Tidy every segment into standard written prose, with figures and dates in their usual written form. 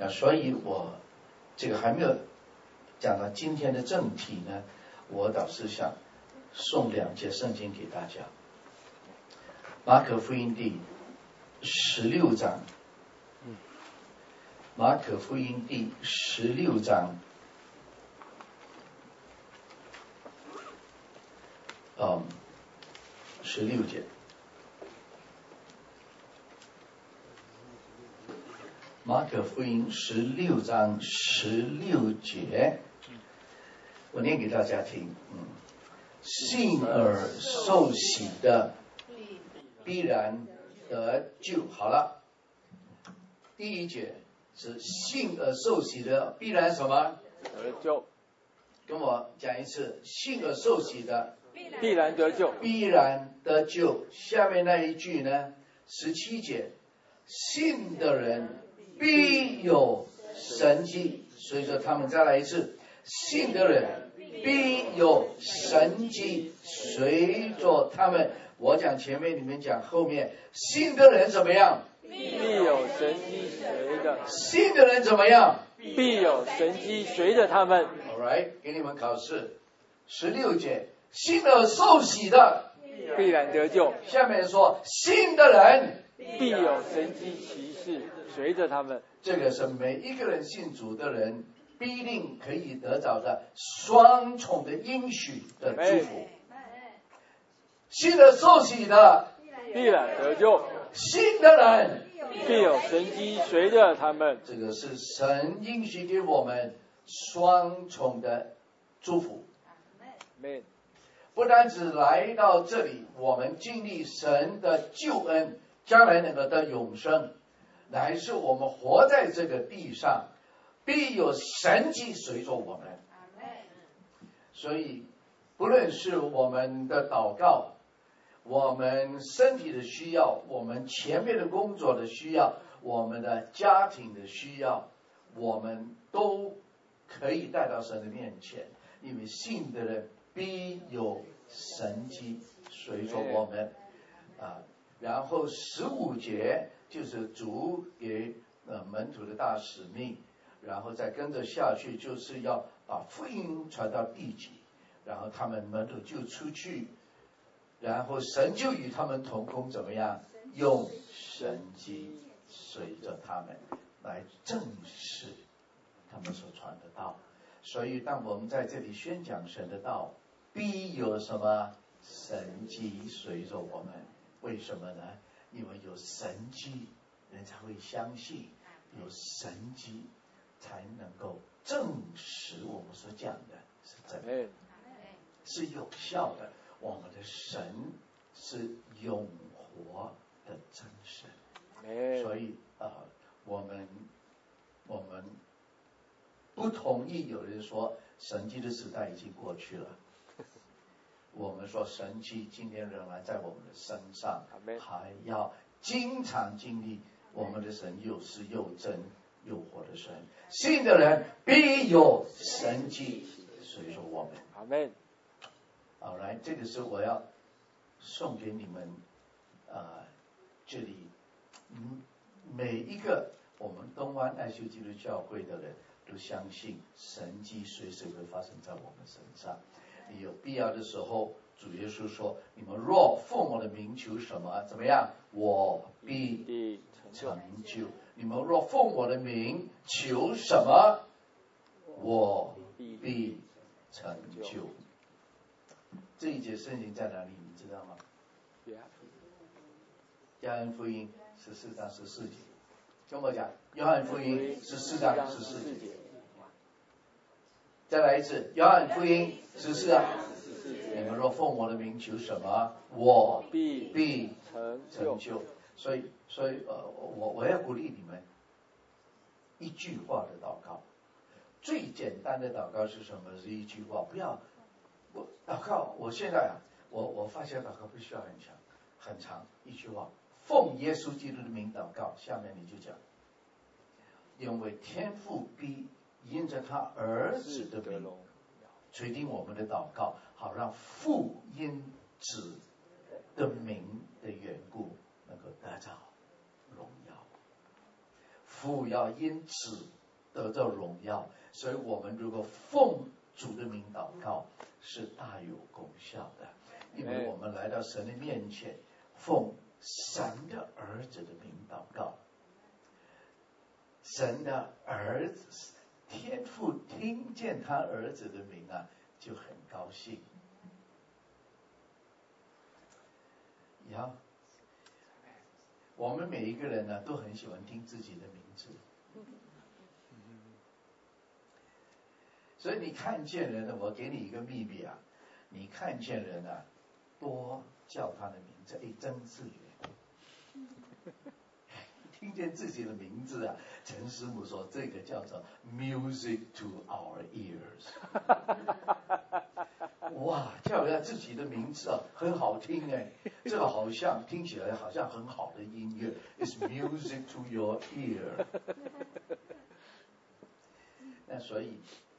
所以我这个还没有讲到今天的正题呢，我倒是想送2节圣经给大家。马可福音第16章，马可福音第16章16节。马可福音16章16节，我念给大家听。信而受洗的必然得救。好了，第1节是信而受洗的必然什么？ 得救。 跟我讲一次，信而受洗的必然得救。 必然得救。下面那一句呢？17节，信的人必有神迹。所以说他们再来一次，信的人必有神迹随着他们。我讲前面，你们讲后面。信的人怎么样？ 必有神迹随着。 信的人怎么样？ 必有神迹随着他们。 Alright， 给你们考试。16节，信而受洗的必然得救。 下面说，信的人必有神迹奇事随着他们。 这个是每一个人信主的人必定可以得着的双重的应许的祝福。信而受洗的必然得救。 信的人必有神迹随着他们。 这个是神应许给我们双重的祝福。不单只来到这里，我们经历神的救恩，将来能够得永生，乃是我们活在这个地上，必有神迹随着我们。所以不论是我们的祷告，我们身体的需要，我们前面的工作的需要，我们的家庭的需要，我们都可以带到神的面前，因为信的人必有神迹随着我们。然后15节就是主给门徒的大使命，然后再跟着下去，就是要把福音传到地极，然后他们门徒就出去，然后神就与他们同工，怎么样？用神迹随着他们来证实他们所传的道。所以当我们在这里宣讲神的道，必有什么神迹随着我们。为什么呢？因为有神迹人才会相信，有神迹才能够证实我们所讲的是真的，是有效的。我们的神是永活的真神。所以我们不同意有人说神迹的时代已经过去了。我们说神迹今天仍然在我们的身上，还要经常经历我们的神又是又真又活的神。信的人必有神迹随着我们。 阿们。 好，来，这个是我要送给你们这里每一个我们东湾爱修基督教会的人都相信神迹随时会发生在我们身上。有必要的时候，主耶稣说，你们若奉我的名求什么，怎么样？我必成就。你们若奉我的名求什么，我必成就。这一节圣经在哪里你知道吗？约翰福音14章14节。跟我讲，约翰福音14章14节。再来一次，约翰福音14章。你们若奉我的名求什么，我必成就。所以我要鼓励你们一句话的祷告。最简单的祷告是什么？是一句话。不要我祷告，我现在我发现祷告不需要很长，一句话，奉耶稣基督的名祷告。下面你就讲，因为天父必因着他儿子的名垂听我们的祷告，好让父因子的名的缘故能够得着荣耀。 父要因此得到荣耀。所以我们如果奉主的名祷告，是大有功效的，因为我们来到神的面前，奉神的儿子的名祷告，神的儿子天父听见他儿子的名啊，就很高兴。我们每一个人呢，都很喜欢听自己的名字，所以你看见人呢，我给你一个秘密啊，你看见人啊，多叫他的名字，曾志远，听见自己的名字啊，陈师母说这个叫做 music to our ears。哇，叫人家自己的名字啊，很好听哎，这个好像听起来好像很好的音乐 ，is music to your ear。那所以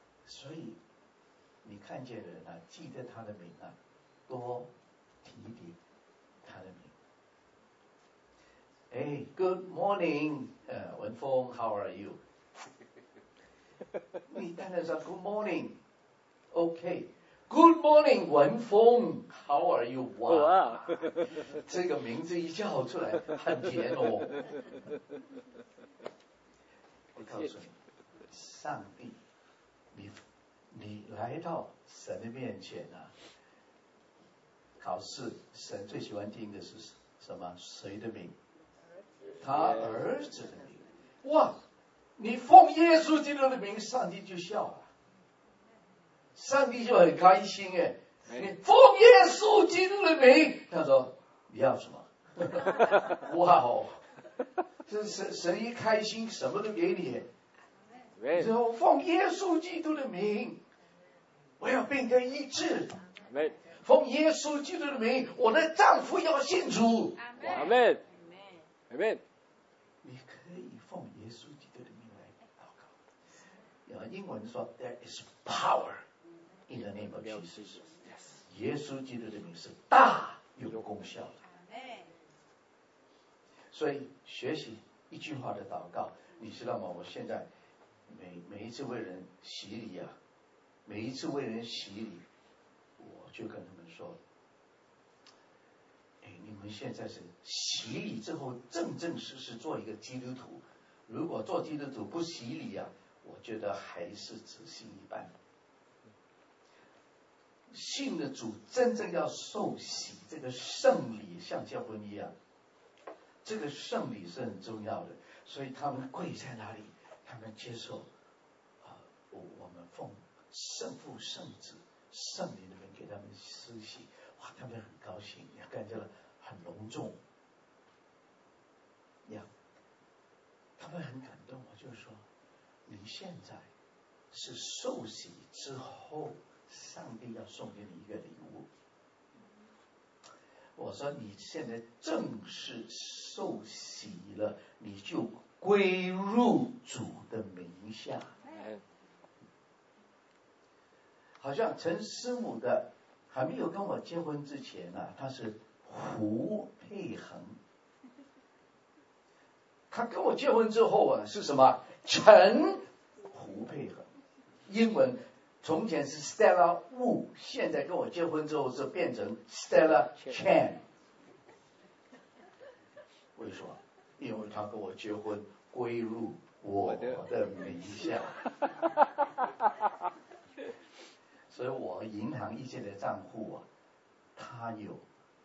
你看见人啊，记得他的名啊，多提提他的名。Good morning， 文峰 ，How are you？ 你当然说 Good morning，OK。Good morning， 文峰 ，How are you？ 哇，这个名字一叫出来，很甜哦。我告诉你，上帝，你来到神的面前啊，考试，神最喜欢听的是什么？谁的名？他儿子的名。哇，你奉耶稣基督的名，上帝就笑了。上帝就很开心哎，你奉耶稣基督的名，他说你要什么？哇哦，这神一开心什么都给你。然后奉耶稣基督的名，我要病得医治。奉耶稣基督的名，我的丈夫要信主。 阿门，阿门。 你可以奉耶稣基督的名来祷告。英文说 There is power。In the name of Jesus， 耶稣基督的名是大有功效的。所以学习一句话的祷告，你知道吗？我现在每一次为人洗礼啊，我就跟他们说，你们现在是洗礼之后正式做一个基督徒。如果做基督徒不洗礼啊，我觉得还是只信一半。信的主真正要受洗，这个圣礼像教婚一样，这个圣礼是很重要的。所以他们跪在那里，他们接受我们奉圣父、圣子、圣灵的名给他们施洗，哇，他们很高兴，也感觉了很隆重，他们很感动。我就说，你现在是受洗之后，上帝要送给你一个礼物。我说你现在正式受洗了，你就归入主的名下。好像陈师母的还没有跟我结婚之前啊，他是胡佩恒。他跟我结婚之后啊，是什么？陈胡佩恒。英文从前是 Stella Wu， 现在跟我结婚之后是变成 Stella Chan。为什么？因为他跟我结婚，归入我的名下。所以我银行一些的账户啊，他有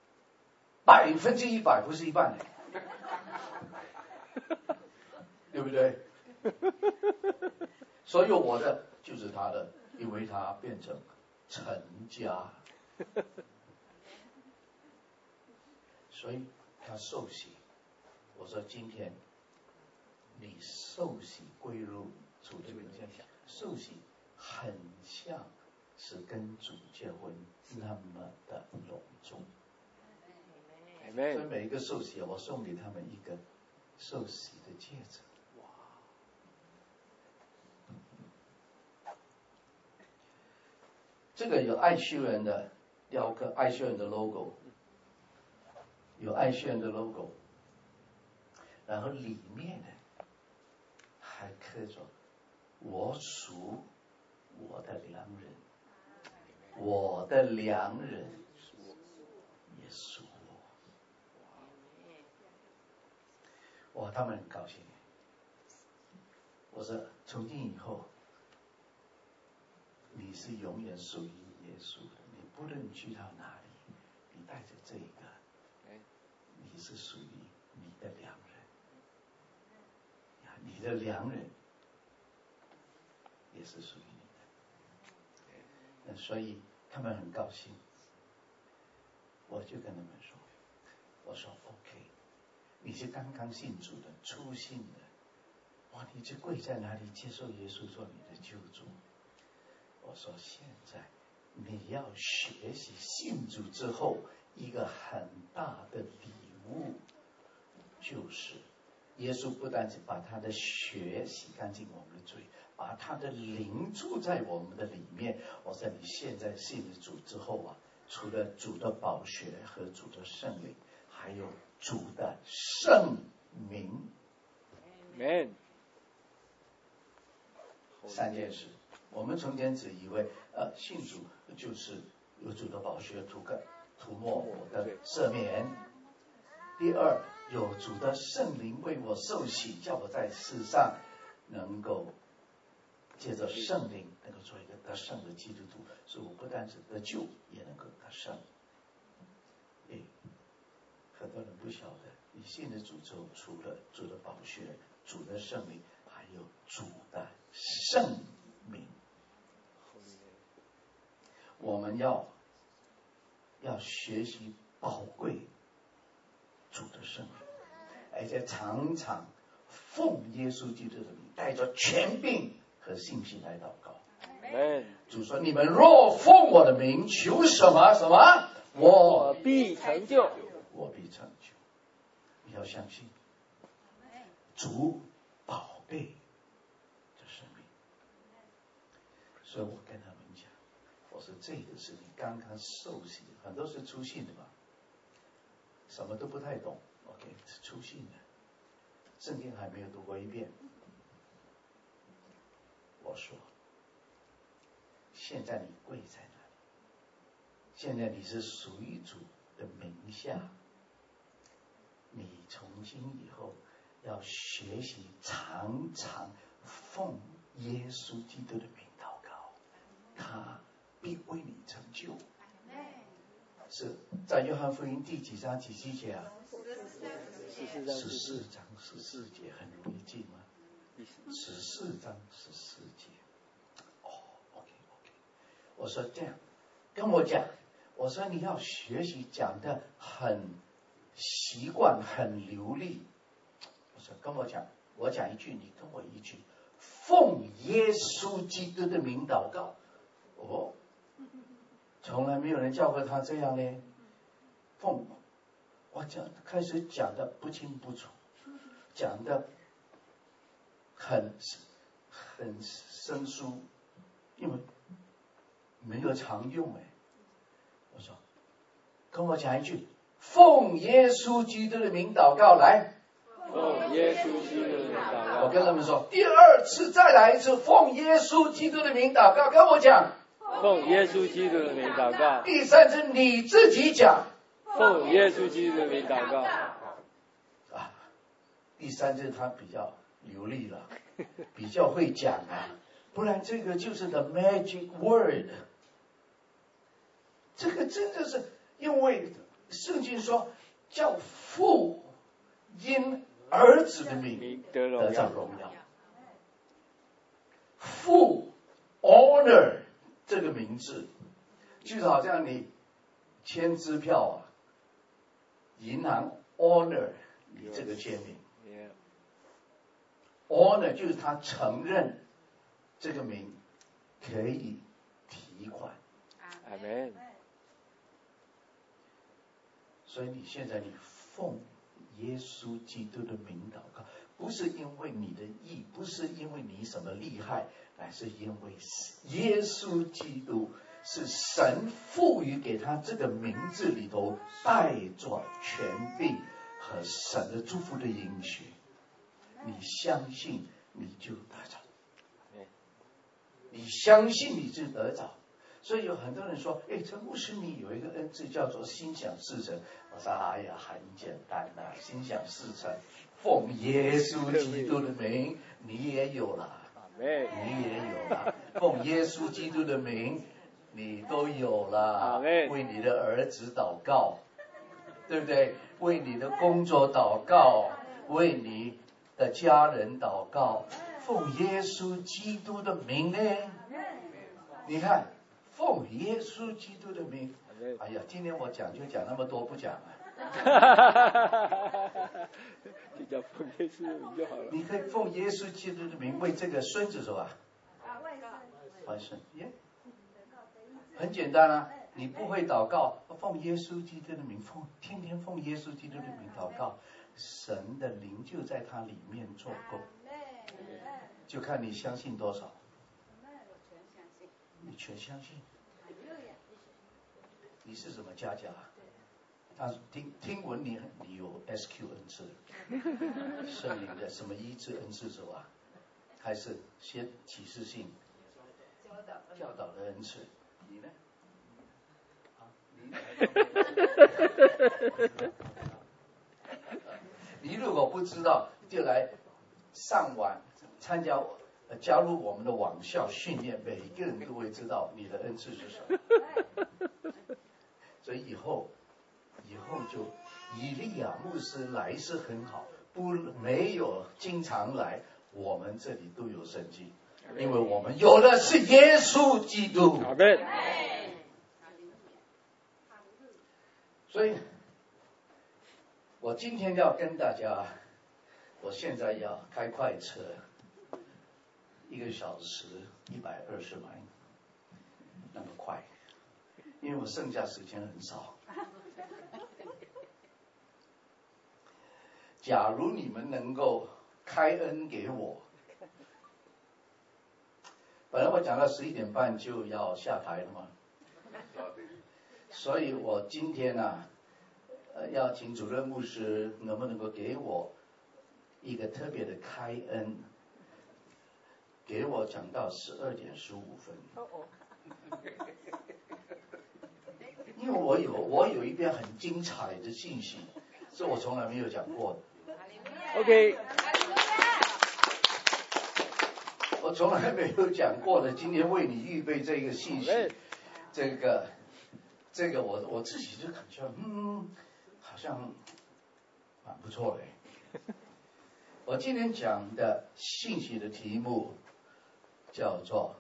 100%，不是一半，对不对？所以我的就是他的，因为他变成陈家，所以他受洗。我说今天你受洗归入主的名下，受洗很像是跟主结婚那么的隆重。所以每一个受洗，我送给他们一个受洗的戒指。哇！这个有爱修人的雕刻，爱修人的 logo， 有爱修人的 logo， 然后里面呢还刻着我属我的良人，我的良人也属我。哇，他们很高兴。我说从今以后你是永远属于耶稣的，你不论去到哪里，你带着这一个，你是属于你的良人，你的良人也是属于你的。所以他们很高兴，我就跟他们说，我说 OK， 你是刚刚信主的，初信的，哇，你就跪在哪里接受耶稣做你的救主。我说现在你要学习信主之后一个很大的礼物，就是耶稣不单只把他的血洗干净我们的罪，把他的灵住在我们的里面。我说你现在信了主之后啊，除了主的宝血和主的圣灵，还有主的圣名。 Amen。 三件事。我们从前只以为信主就是有主的宝血涂抹我的赦免。第二，有主的圣灵为我受洗，叫我在世上能够借着圣灵能够做一个得胜的基督徒，所以我不但是得救，也能够得胜。很多人不晓得，你信了主之后，除了主的宝血、主的圣灵，还有主的圣名。我们要学习宝贵主的圣名，而且常常奉耶稣基督的名，带着权柄和信心来祷告。主说：“你们若奉我的名求什么什么，我必成就。 我必成就。”你要相信，主宝贝的生命。所以我跟他们讲，我说这个是你刚刚受洗，很多是初信的吧，什么都不太懂 ，OK， 是初信的，圣经还没有读过一遍。我说，现在你跪在那里，现在你是属于主的名下，你从今以后要学习常常奉耶稣基督的名祷告，他必为你成就。是在约翰福音第几章几节啊？14章14节，很容易记吗？14章14节。OK， 我说这样，跟我讲，我说你要学习讲的很习惯，很流利。我说跟我讲，我讲一句，你跟我一句，奉耶稣基督的名祷告。从来没有人教过他这样呢。我开始讲的不清不楚，讲的很生疏，因为没有常用我说，跟我讲一句，奉耶稣基督的名祷告，来。 奉耶稣基督的名祷告。 我跟他们说，第二次再来一次，奉耶稣基督的名祷告，跟我讲。 奉耶稣基督的名祷告。 第三次你自己讲。 奉耶稣基督的名祷告。 第三次他比较流利了，比较会讲不然这个就是 the magic word。这个真的是因为圣经说叫父因儿子的名得到荣耀，父 honor 这个名字，就好像你签支票银行 honor 你这个签名。honor 就是他承认这个名可以提款。 Amen。 所以你现在你奉耶稣基督的名祷告，不是因为你的义，不是因为你什么厉害，乃是因为耶稣基督是神赋予给他这个名字里头带着权柄和神的祝福的应许。你相信， 你就得着。你相信你就得着。所以有很多人说，陈牧师你有一个恩赐叫做心想事成。我说哎呀，很简单呐，心想事成，奉耶稣基督的名，你也有了，你也有了，奉耶稣基督的名，你都有了。为你的儿子祷告，对不对？为你的工作祷告，为你的家人祷告，奉耶稣基督的名呢？你看，奉耶稣基督的名。哎呀，今天我讲就讲那么多，不讲了。 就叫奉耶稣的名就好了。 你可以奉耶稣基督的名为这个孙子说吧。万圣耶，很简单啊。你不会祷告，奉耶稣基督的名，天天奉耶稣基督的名祷告，神的灵就在他里面做工，就看你相信多少。你全相信。你是什么家家？他听闻你有 SQ 恩赐，圣灵的什么医治恩赐手啊？还是先启示性教导的恩赐？你呢？你如果不知道，就来上网参加加入我们的网校训练，每一个人都会知道你的恩赐是什么。所以以后就以利亚牧师来是很好，没有经常来，我们这里都有圣经，因为我们有的是耶稣基督。 阿们。 所以我今天要跟大家，我现在要开快车，1个小时120迈，那么快，因为我剩下时间很少。假如你们能够开恩给我，本来我讲到11点半就要下台了嘛，所以我今天要请主任牧师能不能够给我一个特别的开恩，给我讲到12点15分。因为我有一篇很精彩的信息，是我从来没有讲过的。 OK， 我从来没有讲过的，今天为你预备这个信息，这个我自己就感觉好像蛮不错的。我今天讲的信息的题目叫做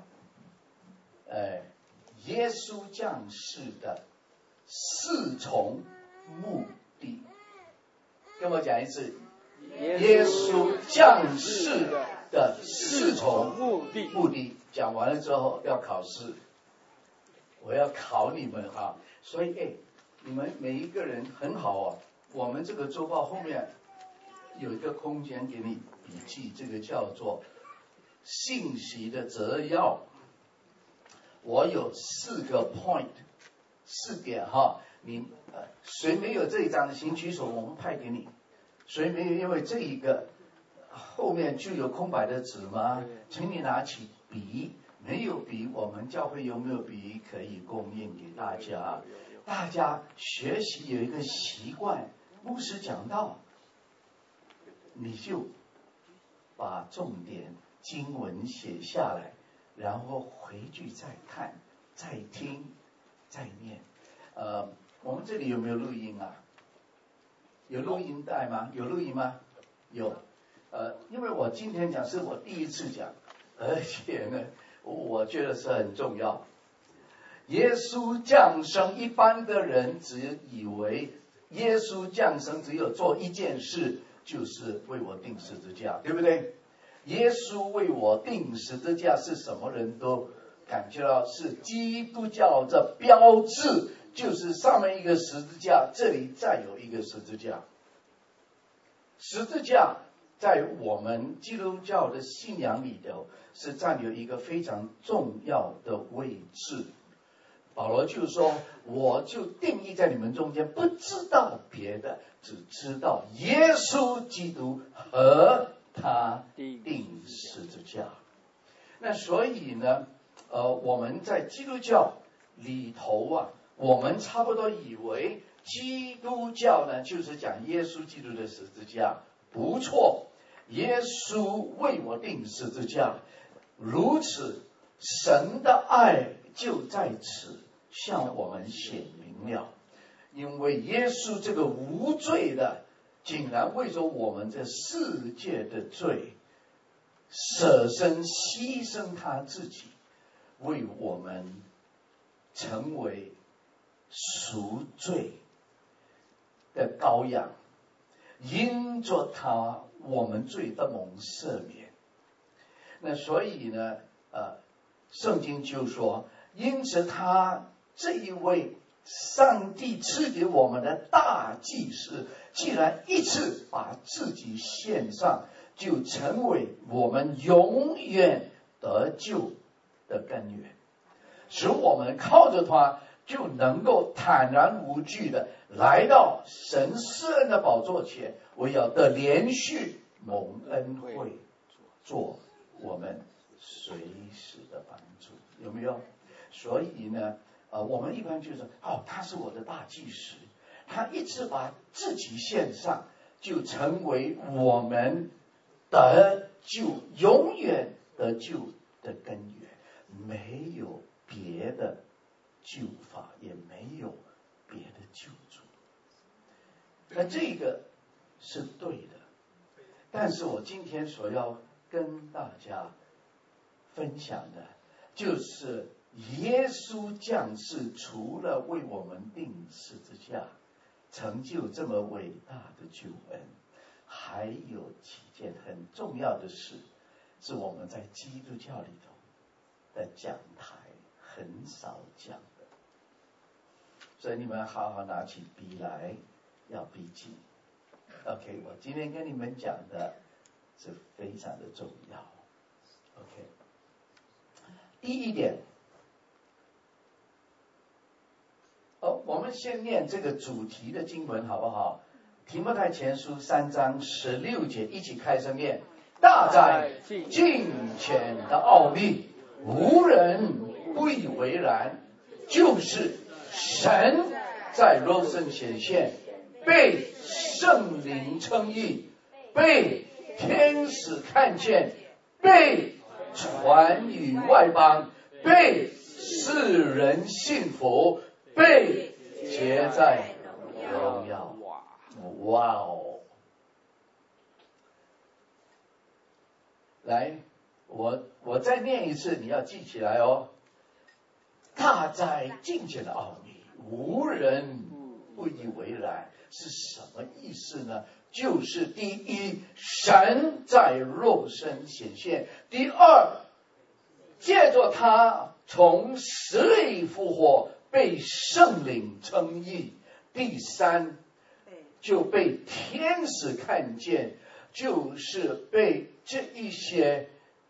耶稣降世的4重目的。跟我讲一次，耶稣降世的4重目的。讲完了之后要考试，我要考你们哈。所以你们每一个人很好啊。我们这个周报后面有一个空间给你笔记，这个叫做信息的摘要。我有4个 point， 4点哈。你谁没有这一张的请举手，我们派给你。谁没有？因为这一个后面就有空白的纸吗？请你拿起笔。没有笔，我们教会有没有笔可以供应给大家？大家学习有一个习惯，牧师讲到，你就把重点经文写下来，然后回去再看、再听、再念。我们这里有没有录音啊？有录音带吗？有录音吗？有。因为我今天讲是我第一次讲，而且呢，我觉得是很重要。耶稣降生，一般的人只以为耶稣降生只有做一件事，就是为我钉十字架，对不对？耶稣为我钉十字架是什么人都感觉到是基督教的标志，就是上面一个十字架，这里再有一个十字架。十字架在我们基督教的信仰里头是占有一个非常重要的位置。保罗就说，我就定义在你们中间，不知道别的，只知道耶稣基督和他钉十字架。那所以呢，我们在基督教里头啊，我们差不多以为基督教呢就是讲耶稣基督的十字架，不错，耶稣为我钉十字架，如此神的爱就在此向我们显明了。因为耶稣这个无罪的，竟然为着我们这世界的罪，舍身牺牲他自己，为我们成为赎罪的羔羊，因着他我们罪得蒙赦免。那所以呢，圣经就说，因此他这一位上帝赐给我们的大祭司，既然一次把自己献上，就成为我们永远得救的根源，使我们靠着他就能够坦然无惧的来到神施恩的宝座前，为要得连续蒙恩惠，做我们随时的帮助。有没有？所以呢，我们一般就是他是我的大祭司，他一直把自己献上，就成为我们得救永远得救的根源。没有别的救法，也没有别的救主。那这个是对的，但是我今天所要跟大家分享的就是耶稣降世，除了为我们钉十字架成就这么伟大的救恩，还有几件很重要的事是我们在基督教里头的讲台很少讲的，所以你们好好拿起笔来要笔记。 OK， 我今天跟你们讲的是非常的重要。 OK， 第一点，我们先念这个主题的经文好不好？提摩太前书3章16节，一起开声念。大在敬虔的奥秘，无人不以为然，就是神在肉身显现，被圣灵称义，被天使看见，被传与外邦，被世人信服，被结在荣耀。哇哦！来，我再念一次，你要记起来哦。大在敬虔的奥秘，无人不以为然，是什么意思呢？就是第一，神在肉身显现；第二，借着他从死里复活，被圣灵称义；第三，就被天使看见，就是被这一些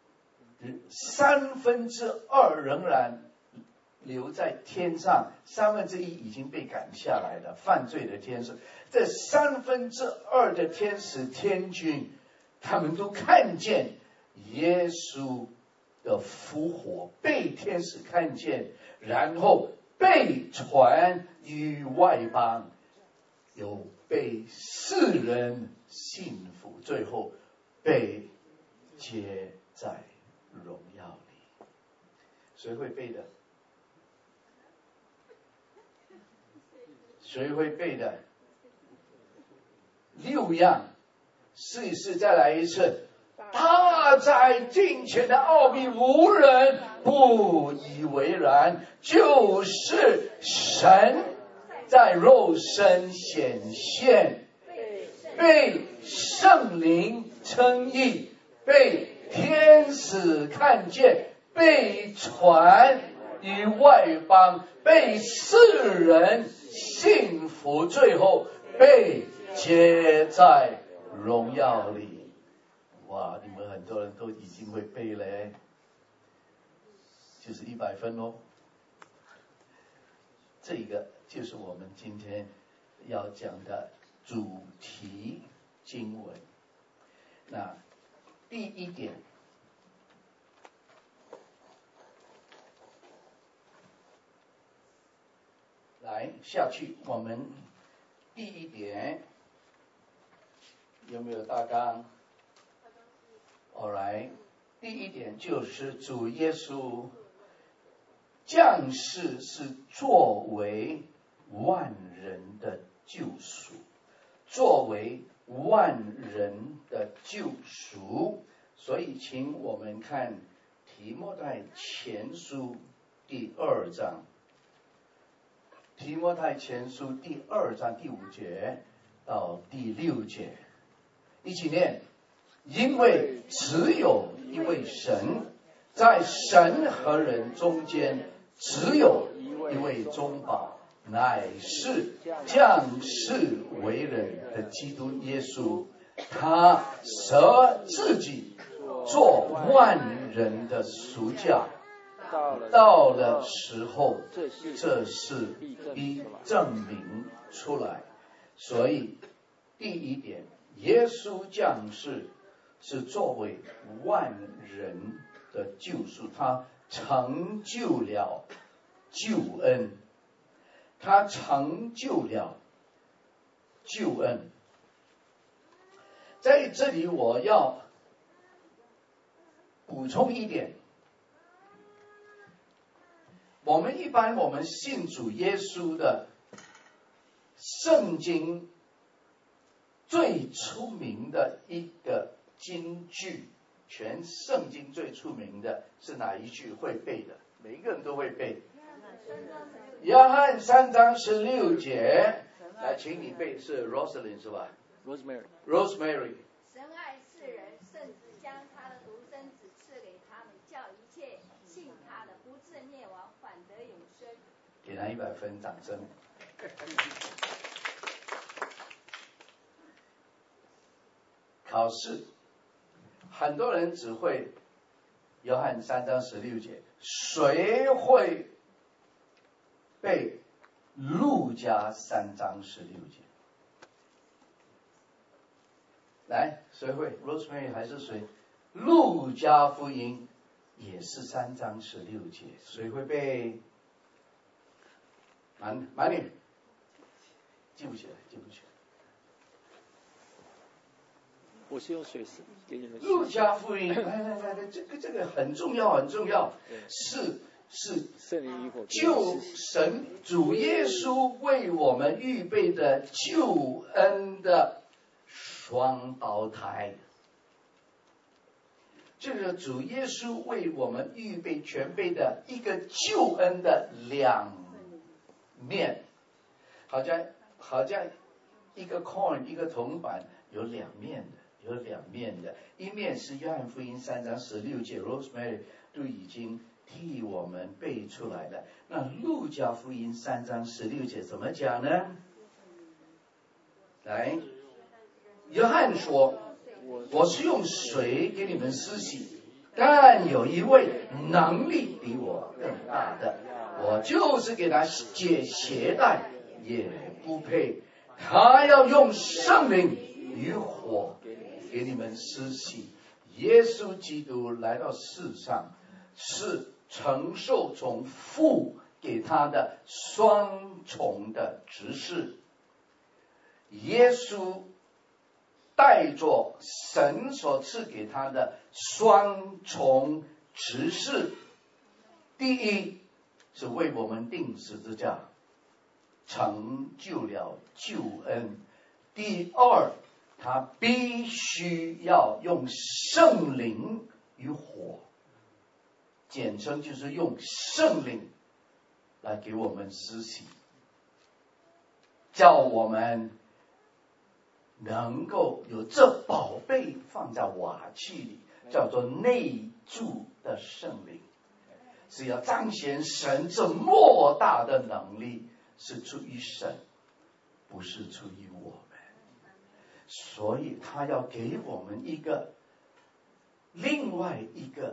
2/3仍然留在天上，1/3已经被赶下来了，犯罪的天使。这2/3的天使天军，他们都看见耶稣的复活，被天使看见，然后被传于外邦，有被世人信服，最后被接在荣耀里。谁会背的？谁会背的？6样，试一试，再来一次。大在敬虔的奥秘，无人不以为然，就是神在肉身显现，被圣灵称义，被天使看见，被传于外邦，被世人信服，最后被接在荣耀里。哇，你们很多人都已经会背了，就是100分哦。这个就是我们今天要讲的主题经文。那第一点，来下去，我们第一点有没有大纲？来，第一点就是主耶稣降世是作为万人的救赎，作为万人的救赎。所以请我们看提摩太前书第2章，提摩太前书第2章第5节到第6节，一起念。因为只有一位神，在神和人中间只有一位中保，乃是降世为人的基督耶稣，他舍自己做万人的赎价，到了时候这事必证明出来。所以第一点，耶稣降世是作为万人的救赎，他成就了救恩，他成就了救恩。在这里我要补充一点，我们信主耶稣的圣经最出名的一个金句，全圣经最出名的是哪一句会背的？每一个人都会背。约翰3章16节，来，请你背，是 Rosalind 是吧 ？Rosemary。 神爱世人，甚至将他的独生子赐给他们，叫一切信他的不至灭亡，反得永生。 给他100分掌声。考试，很多人只会约翰3章16节，谁会背路加3章16节？来，谁会 ？Rosemary 还是谁？路加福音也是3章16节，谁会背？满女，记不起来。 我是用水给你们。 路加福音，来，这个很重要，是圣灵与火， 救神主耶稣为我们预备的救恩的双胞胎，就是主耶稣为我们预备全备的一个救恩的两面，好像一个 coin 一个铜板有两面的，一面是约翰福音3章16节 ，Rosemary 都已经替我们背出来了。那路加福音3章16节怎么讲呢？来，约翰说：“我是用水给你们施洗，但有一位能力比我更大的，我就是给他解鞋带也不配。他要用圣灵与火给你们施洗。”耶稣基督来到世上，是承受从父给他的双重的职事。耶稣带着神所赐给他的双重职事，第一是为我们钉十字架，成就了救恩；第二，他必须要用圣灵与火，简称就是用圣灵来给我们施洗，叫我们能够有这宝贝放在瓦器里，叫做内住的圣灵，是要彰显神这莫大的能力是出于神，不是出于我们。所以他要给我们另外一个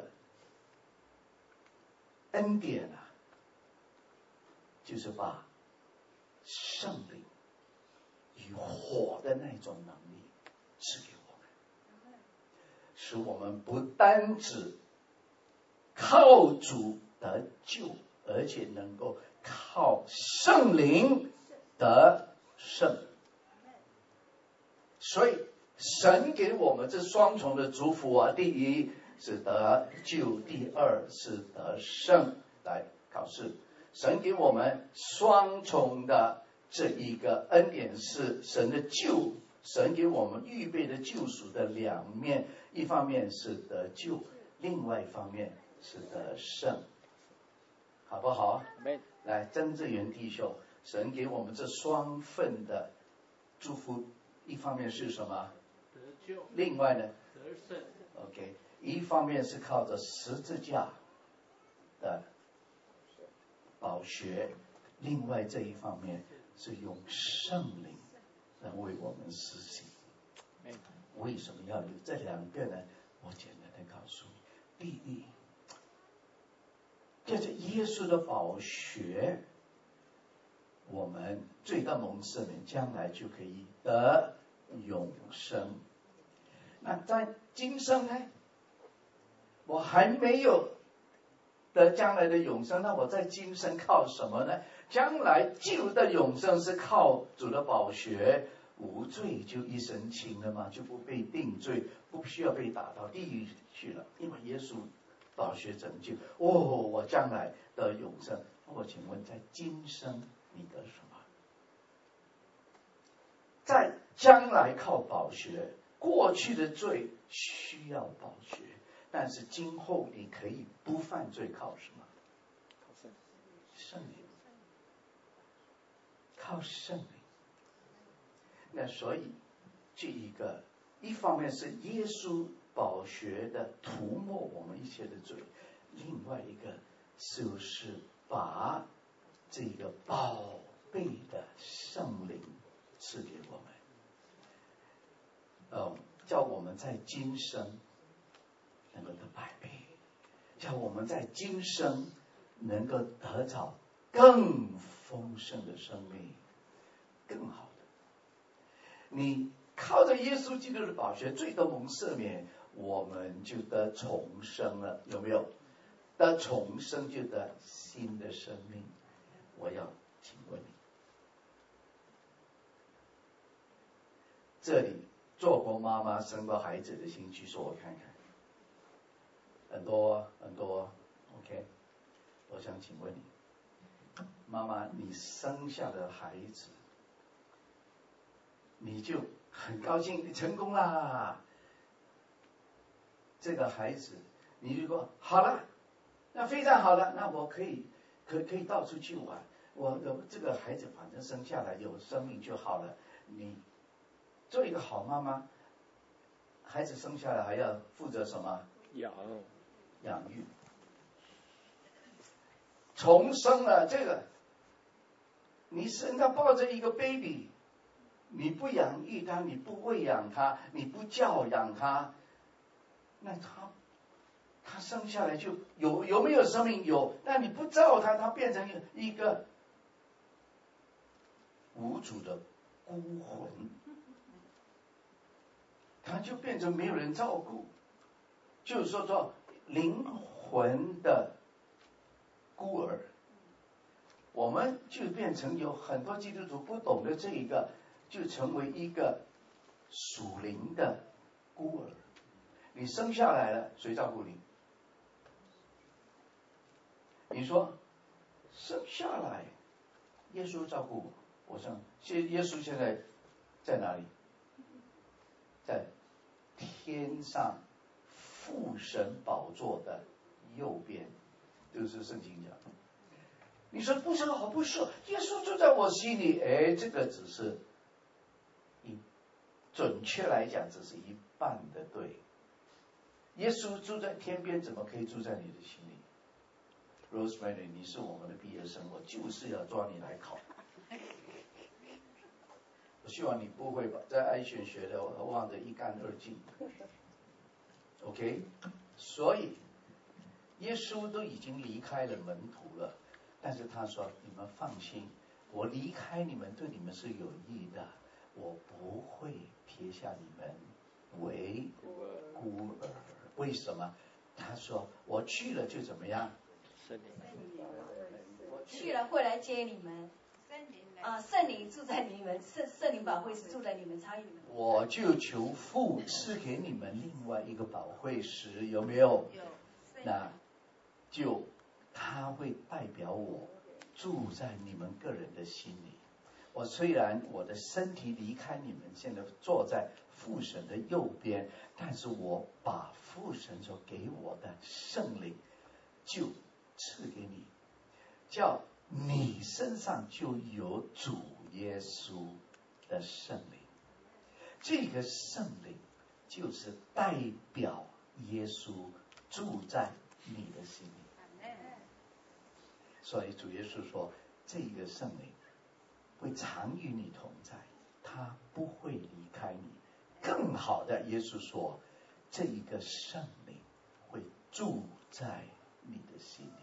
恩典啊，就是把圣灵与火的那种能力赐给我们。 使我们不单只靠主得救，而且能够靠圣灵得胜。所以神给我们这双重的祝福啊，第一是得救，第二是得胜。来考试，神给我们双重的这一个恩典，是神的救，神给我们预备的救赎的两面，一方面是得救，另外一方面是得胜，好不好？来，曾志源弟兄，神给我们这双份的祝福，一方面是什么？ 得救。 另外呢？ 得胜。 OK， 一方面是靠着十字架的宝血，另外这一方面是用圣灵来为我们施行。为什么要有这两个呢？我简单的告诉你，第一，就是耶稣的宝血，我们罪得蒙赦免，将来就可以得永生。那在今生呢，我还没有得将来的永生，那我在今生靠什么呢？将来救的永生是靠主的宝血，无罪就一身轻了嘛，就不被定罪，不需要被打到地狱去了，因为耶稣宝血拯救。我将来得永生。我请问，在今生你得什么？在将来靠宝血，过去的罪需要宝血，但是今后你可以不犯罪，靠什么？圣灵，靠圣灵。那所以这一方面是耶稣宝血的涂抹我们一切的罪，另外一个就是把这个宝贝的圣灵赐给我们，叫我们在今生能够得百倍，叫我们在今生能够得着更丰盛的生命，更好的。你靠着耶稣基督的宝血，罪得蒙赦免，我们就得重生了，有没有？得重生就得新的生命。我要请问你，这里做过妈妈生过孩子的，请举手我看看。很多很多 ，OK。我想请问你，妈妈，你生下的孩子，你就很高兴，你成功啦。这个孩子，你如果好了，那非常好了，那我可以到处去玩。我这个孩子反正生下来有生命就好了。你做一个好妈妈，孩子生下来还要负责什么？养育。重生了，这个你身上抱着一个 baby， 你不养育他，你不喂养他，你不教养他，那他生下来就有没有生命？有，但你不照他，他变成一个无主的孤魂，他就变成没有人照顾，就是说灵魂的孤儿。我们就变成有很多基督徒不懂得这一个，就成为一个属灵的孤儿。你生下来了，谁照顾你？你说生下来，耶稣照顾我。我想，耶稣现在在哪里？在天上父神宝座的右边，就是圣经讲。你说不是好，不是，耶稣住在我心里。这个只是准确来讲，只是一半的对。耶稣住在天边，怎么可以住在你的心里 ？Rosemary， 你是我们的毕业生，我就是要抓你来考。我希望你不会把在爱选学的忘得一干二净。OK， 所以耶稣都已经离开了门徒了。但是他说：“你们放心，我离开你们对你们是有益的，我不会撇下你们， 为孤儿。为什么？他说我去了就怎么样？ 我去了会来接你们。圣灵住在你们，圣灵保惠师住在你们，参与你们。 我就求父赐给你们另外一个保惠师，有没有？ 有。 那就他会代表我住在你们个人的心里。我虽然我的身体离开你们，现在坐在父神的右边，但是我把父神所给我的圣灵就赐给你，叫你身上就有主耶稣的圣灵。这个圣灵就是代表耶稣住在你的心里。所以主耶稣说，这个圣灵会常与你同在，他不会离开你。更好的，耶稣说，这一个圣灵会住在你的心里。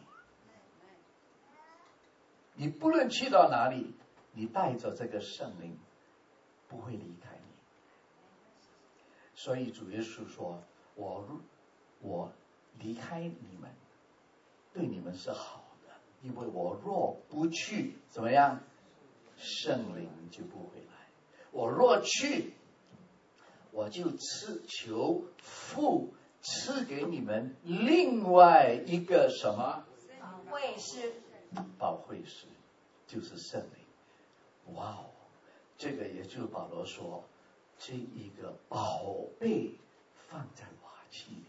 你不论去到哪里，你带着这个圣灵不会离开你。所以主耶稣说，我离开你们，对你们是好的，因为我若不去，怎么样？圣灵就不会来。我若去，我就求父赐给你们另外一个什么？ 保惠师。 保惠师就是圣灵。哇哦，这个也就是保罗说，这一个宝贝放在瓦器里，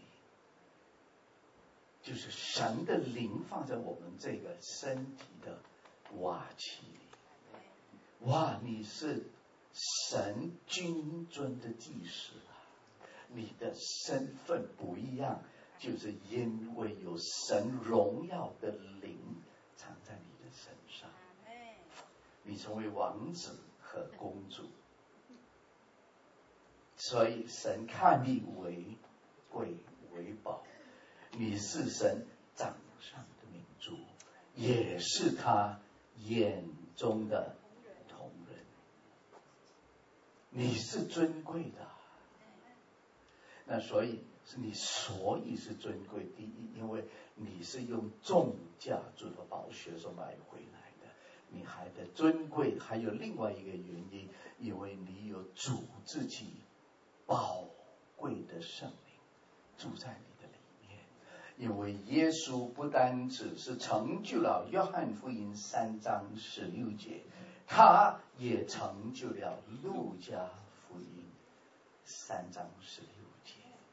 就是神的灵放在我们这个身体的瓦器里。哇，你是神君尊的祭司啊！你的身份不一样，就是因为有神荣耀的灵藏在你的身上。你成为王子和公主，所以神看你为贵为宝。你是神掌上的明珠，也是他眼中的同人。你是尊贵的，那所以是尊贵。第一，因为你是用重价主的宝血所买回来的，你还的尊贵。还有另外一个原因，因为你有主自己宝贵的圣灵住在你的里面。因为耶稣不单只是成就了约翰福音3章16节，他也成就了路加福音3章16节。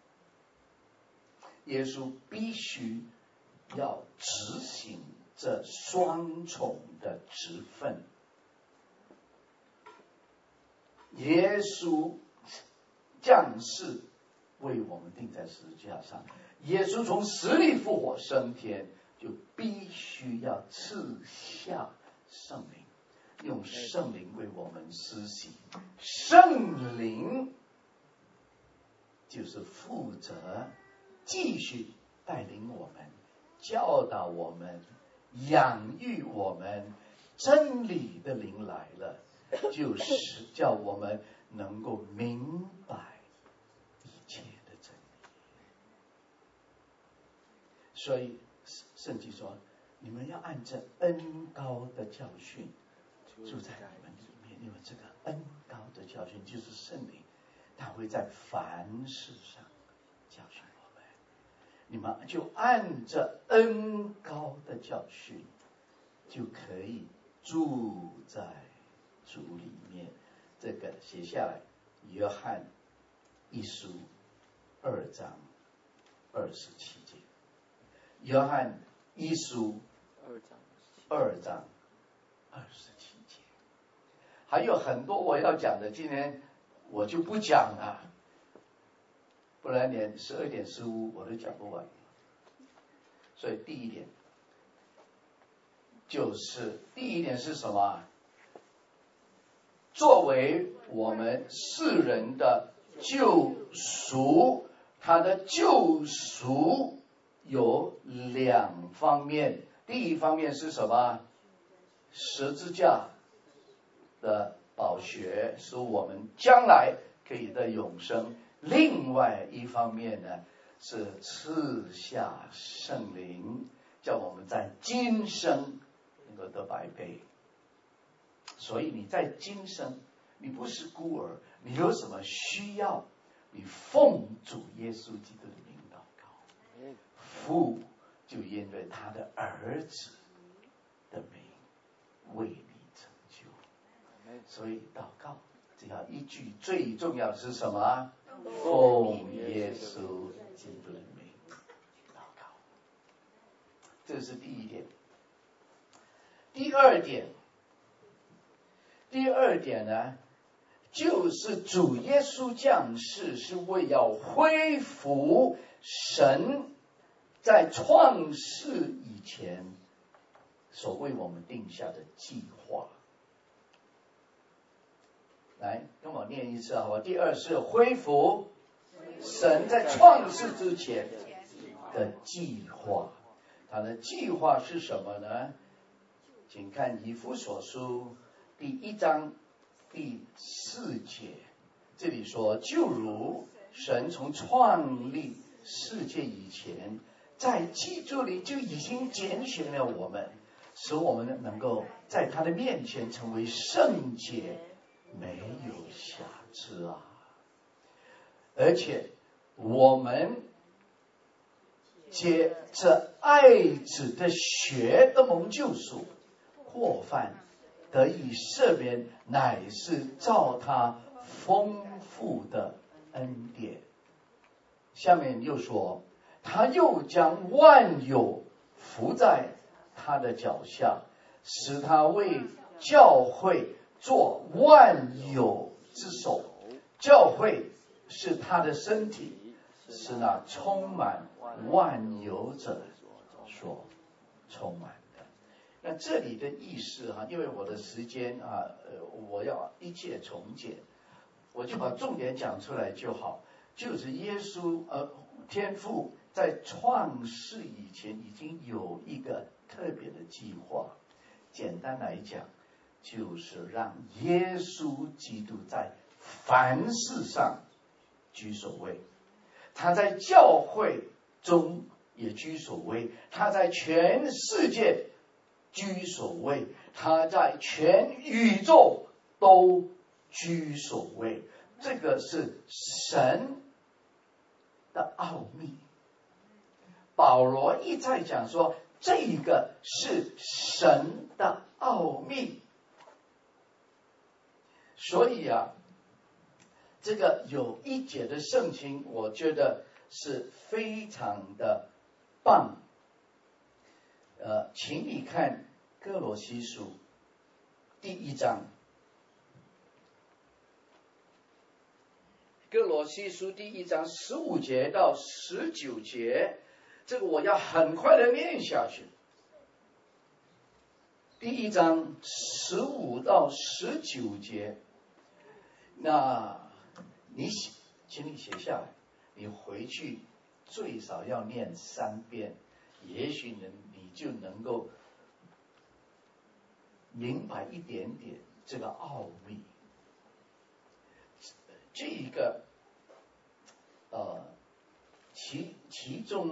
耶稣必须要执行这双重的职分。耶稣降世为我们钉在十字架上，耶稣从死里复活升天，就必须要赐下圣灵，用圣灵为我们施洗。圣灵就是负责继续带领我们，教导我们，养育我们。真理的灵来了，就是叫我们能够明白一切的真理。所以圣经说，你们要按着恩膏的教训住在你们里面，因为这个恩膏的教训就是圣灵，他会在凡事上教训我们。你们就按着恩膏的教训，就可以住在主里面。这个写下来，约翰一书2章27节。约翰一书2章27节。还有很多我要讲的，今天我就不讲了，不然连12点15我都讲不完。所以第一点是什么？作为我们世人的救赎，他的救赎有2方面。第一方面是什么？十字架的宝血，使我们将来可以得永生。 另外一方面呢，是赐下圣灵，叫我们在今生能够得百倍。所以你在今生，你不是孤儿，你有什么需要，你奉主耶稣基督的名祷告，父就因为他的儿子的名为你成就。所以祷告只要一句，最重要的是什么？奉耶稣基督的名祷告。这是第一点。第二点呢，就是主耶稣降世是为要恢复神在创世以前所为我们定下的计划。来，跟我念一次好吧。第二是恢复神在创世之前的计划。他的计划是什么呢？请看以弗所书第1章第4节，这里说，就如神从创立世界以前，在基督里就已经拣选了我们，使我们能够在他的面前成为圣洁，没有瑕疵啊！而且我们借着爱子的血的蒙救赎，过犯得以赦免，乃是照他丰富的恩典。下面又说，他又将万有伏在他的脚下，使他为教会做万有之首。教会是他的身体，是那充满万有者所充满的。那这里的意思因为我的时间我要一切从简，我就把重点讲出来就好。就是耶稣天父在创世以前已经有一个特别的计划。简单来讲，就是让耶稣基督在凡事上居首位，他在教会中也居首位，他在全世界居首位，他在全宇宙都居首位。这个是神的奥秘。保罗一再讲说，这个是神的奥秘。所以这个有一节的圣经，我觉得是非常的棒。请你看哥罗西书第1章。哥罗西书第1章15节到19节，这个我要很快的念下去。第1章15到19节，那请你写下来，你回去最少要念3遍，也许你就能够明白一点点这个奥秘。这一个其中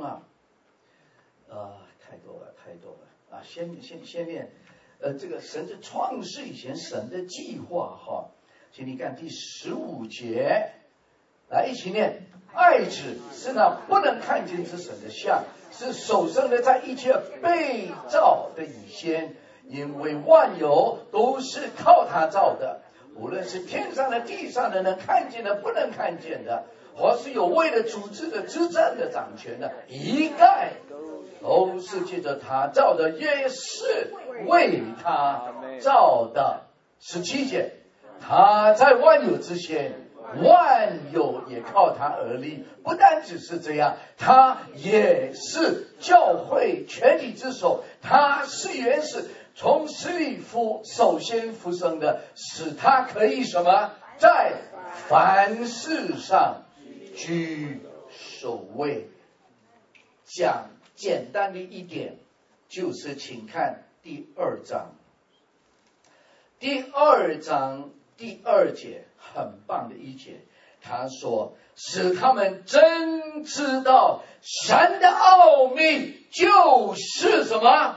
太多了先念这个神的创世以前神的计划请你看第15节，来一起念。爱子是那不能看见之神的像，是首生的，在一切被造的以先，因为万有都是靠他造的，无论是天上的地上的，能看见的不能看见的，或是有为了组织的执政的掌权的，一概都是借着他造的，也是为他造的。17节，他在万有之前，万有也靠他而立。不单只是这样，他也是教会全体之首，他是原始，从死里首先复生的，使他可以什么？在凡事上居首位。讲简单的一点，就是请看第2章。第2章第2节，很棒的一节。 他说使他们真知道神的奥秘就是什么？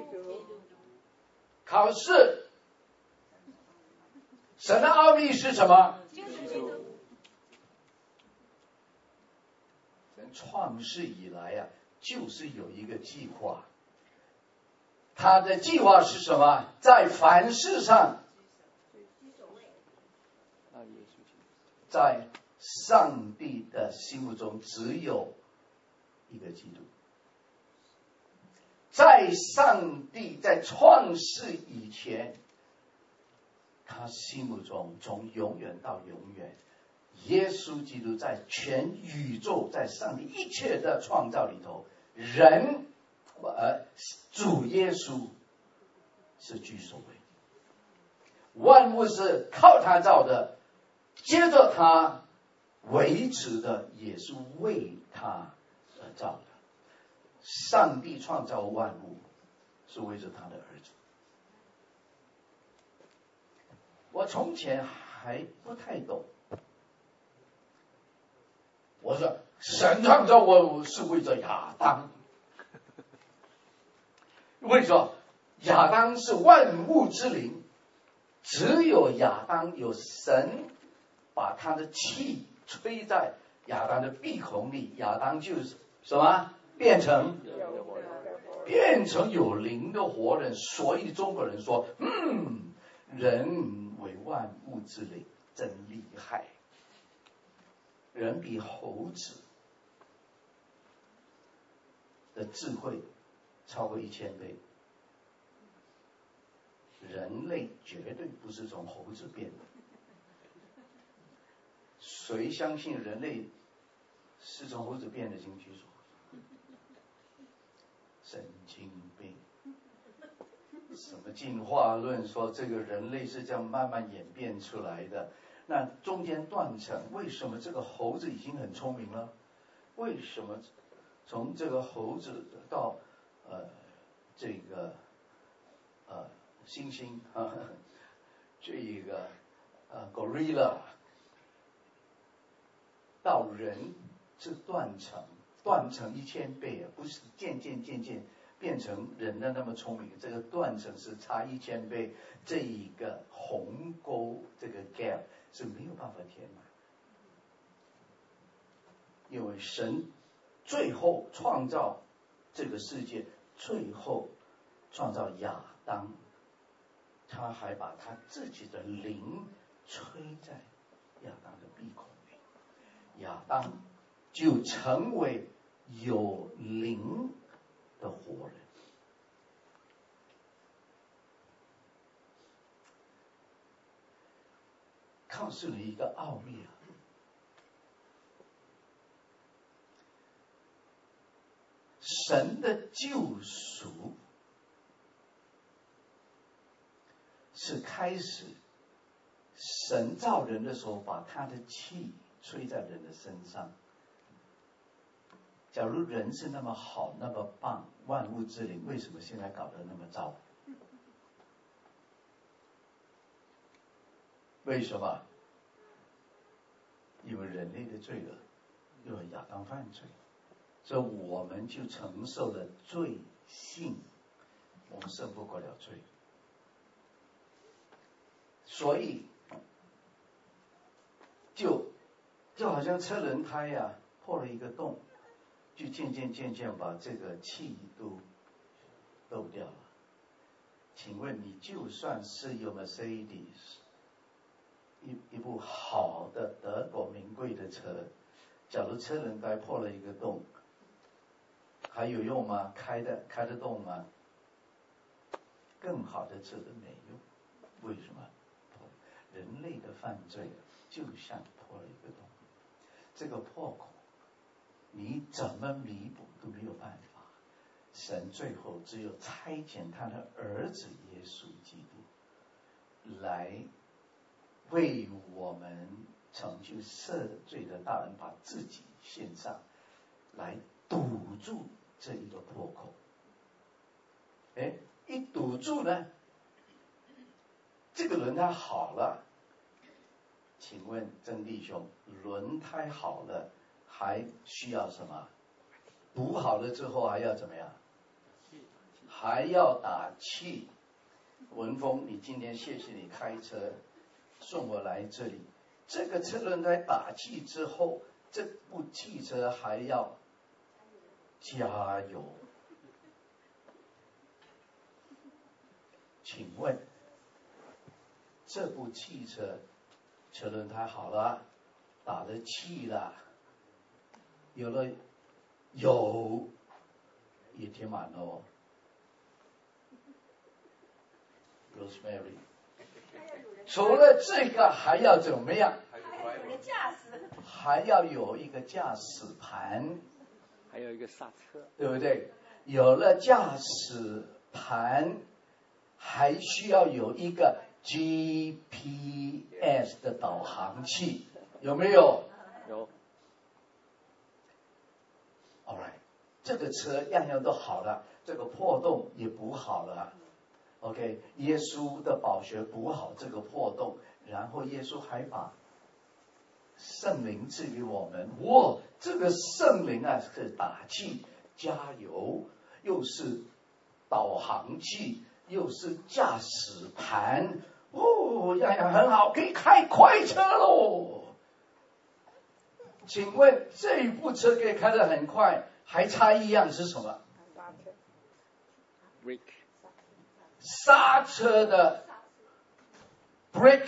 考试。神的奥秘是什么？从创世以来啊，就是有一个计划。他的计划是什么？在凡事上，在上帝的心目中只有一个基督。在上帝在创世以前，他心目中从永远到永远，耶稣基督在全宇宙，在上帝一切的创造里头，人主耶稣是居首位，万物是靠他造的，接着他维持的也是为他而造的。上帝创造万物是为着他的儿子。我从前还不太懂，我说神创造万物是为着亚当，为什么？亚当是万物之灵，只有亚当有神把他的气吹在亚当的鼻孔里，亚当就是什么？变成有灵的活人。所以中国人说人为万物之灵，真厉害。人比猴子的智慧超过1000倍。人类绝对不是从猴子变的。谁相信人类是从猴子变的，请举手。神经病！什么进化论说这个人类是这样慢慢演变出来的？那中间断层，为什么这个猴子已经很聪明了？为什么从这个猴子到这个猩猩这个gorilla 到人，这断层1000倍啊，不是渐渐变成人的那么聪明，这个断层是差1000倍，这一个鸿沟，这个 gap 是没有办法填满。因为神最后创造这个世界，最后创造亚当，他还把他自己的灵吹在亚当的鼻孔里，亚当就成为有灵的活人。告诉你一个奥秘啊，神的救赎是开始，神造人的时候把他的气吹在人的身上。假如人是那么好那么棒，万物之灵，为什么现在搞得那么糟？为什么？因为人类的罪恶，因为亚当犯罪，所以我们就承受了罪性，我们胜不过了罪。所以就好像车轮胎呀，破了一个洞，就渐渐把这个气都漏掉了。请问你就算是有 Mercedes， 一部好的德国名贵的车，假如车轮胎破了一个洞，还有用吗？开得动吗？更好的车都没用。为什么？人类的犯罪就像破了一个洞，这个破口你怎么弥补都没有办法。神最后只有差遣他的儿子耶稣基督来为我们成就赦罪的大恩，把自己献上来堵住这一个破口。一堵住呢，这个轮胎好了， 请问曾弟兄，轮胎好了还需要什么？补好了之后还要怎么样？还要打气。文峰，你今天谢谢你开车送我来这里。这个车轮胎打气之后，这部汽车还要加油。请问这部汽车车轮胎好了，打了气了，有了油也填满了哦。Rosemary， 除了这个还要怎么样？还要有一个驾驶盘， 还有一个刹车， 对不对？有了驾驶盘，还需要有一个 GPS 的导航器，有没有？ 有。 All right， 这个车样样都好了，这个破洞也补好了。OK， 耶稣的宝血补好这个破洞，然后耶稣还把圣灵赐给我们。哇，这个圣灵啊是打气加油，又是导航器，又是驾驶盘，哦，样样很好，可以开快车喽。请问这一部车可以开得很快，还差一样是什么？刹车的 brake，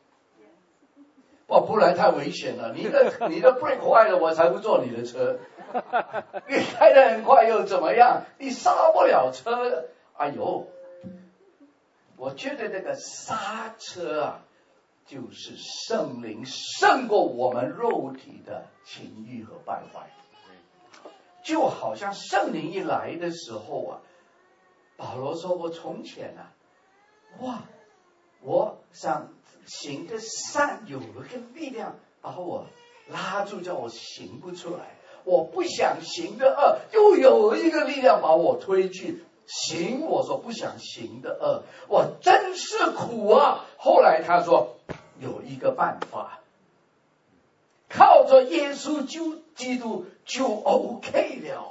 不然太危险了。你的 brake 坏了，我才不坐你的车。你开得很快又怎么样？你刹不了车。哎呦，我觉得这个刹车啊，就是圣灵胜过我们肉体的情欲和败坏。就好像圣灵一来的时候啊，保罗说：“我从前啊，哇，我想行的善有了个力量把我拉住，叫我行不出来；我不想行的恶，又有一个力量把我推去行我所不想行的恶。我真是苦啊！”后来他说有一个办法，靠着耶稣基督就 OK 了。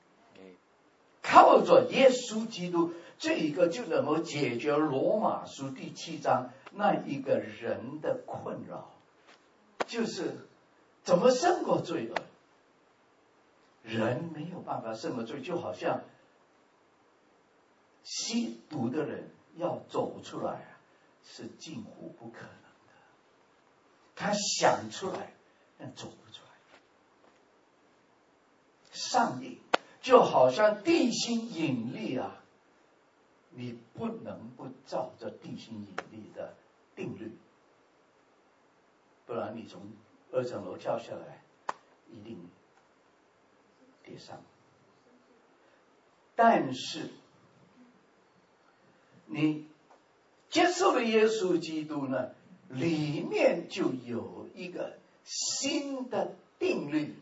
靠着耶稣基督，这一个就能够解决罗马书第7章那一个人的困扰，就是怎么胜过罪恶。人没有办法胜过罪，就好像吸毒的人要走出来是近乎不可能的。他想出来，但走不出来。上瘾就好像地心引力啊，你不能不照着地心引力的定律，不然你从2层楼跳下来一定跌伤。但是你接受了耶稣基督呢，里面就有一个新的定律，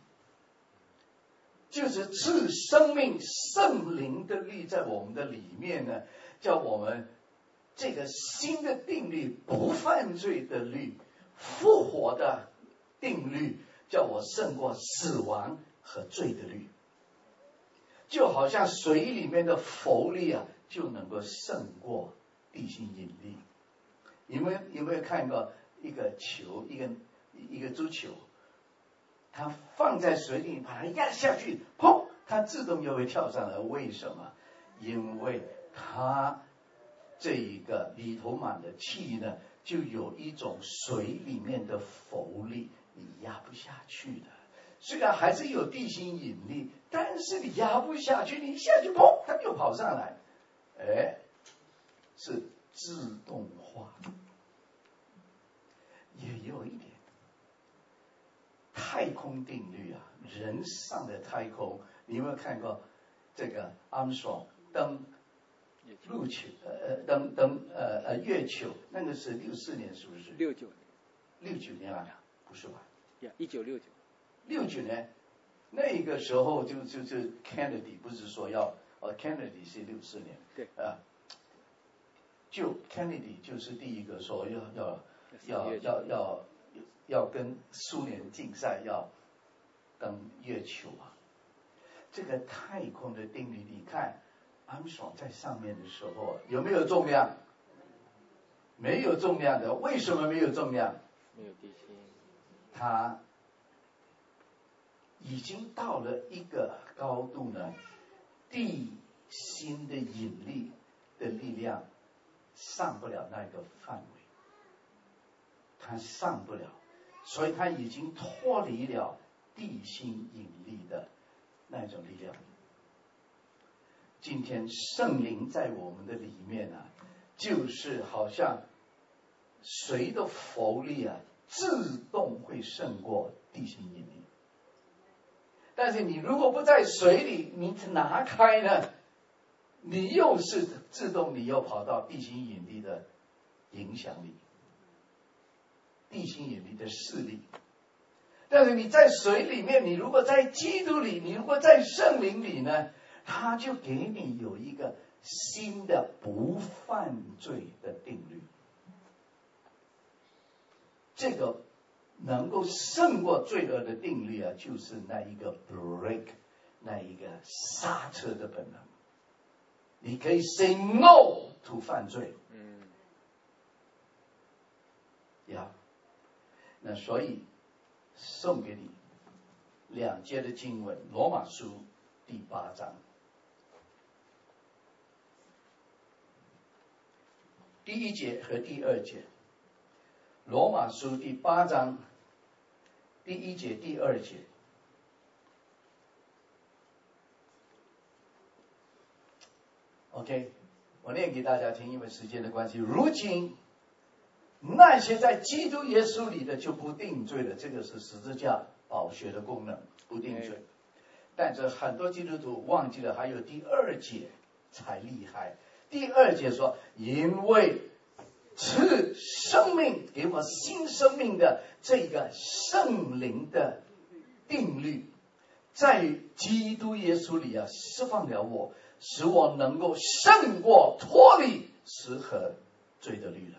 就是赐生命圣灵的律在我们的里面呢，叫我们这个新的定律，不犯罪的律，复活的定律，叫我胜过死亡和罪的律。就好像水里面的浮力啊，就能够胜过地心引力。有没有看过一个球，一个足球，它放在水里，把它压下去，砰，它自动就会跳上来。为什么？因为它这一个里头满的气呢，就有一种水里面的浮力，你压不下去的。虽然还是有地心引力，但是你压不下去，你一下去砰，它就跑上来。是自动化的。也有一点太空定律啊，人上的太空，你有没有看过这个Armstrong登陆球月球？那个是64年是不是？69年啊，不是吧 ？1969。 69年，那个时候就 Kennedy 不是说要Kennedy 是64年， 对就 Kennedy 就是第一个说要要跟苏联竞赛，要登月球啊。这个太空的定律，你看阿姆斯壮在上面的时候有没有重量？没有重量的。为什么没有重量？ 没有地心。 它已经到了一个高度呢，地心的引力的力量上不了那个范围，它上不了，所以它已经脱离了地心引力的那种力量。今天圣灵在我们的里面啊，就是好像水的浮力啊，自动会胜过地心引力。但是你如果不在水里，你拿开呢，你又是自动，你又跑到地心引力的影响力，地心引力的势力。但是你在水里面，你如果在基督里，你如果在圣灵里呢，他就给你有一个新的不犯罪的定律。这个能够胜过罪恶的定律啊，就是那一个 break， 那一个刹车的本能。你可以 say no to 犯罪。呀，那所以送给你2节的经文，罗马书第8章第1节和第2节。罗马书第8章第1节、第2节。OK， 我念给大家听，因为时间的关系。如今那些在基督耶稣里的就不定罪了，这个是十字架宝血的功能，不定罪。但是很多基督徒忘记了还有第2节才厉害。第2节说，因为赐生命给我新生命的这个圣灵的定律，在基督耶稣里啊，释放了我，使我能够胜过脱离死和罪的律了。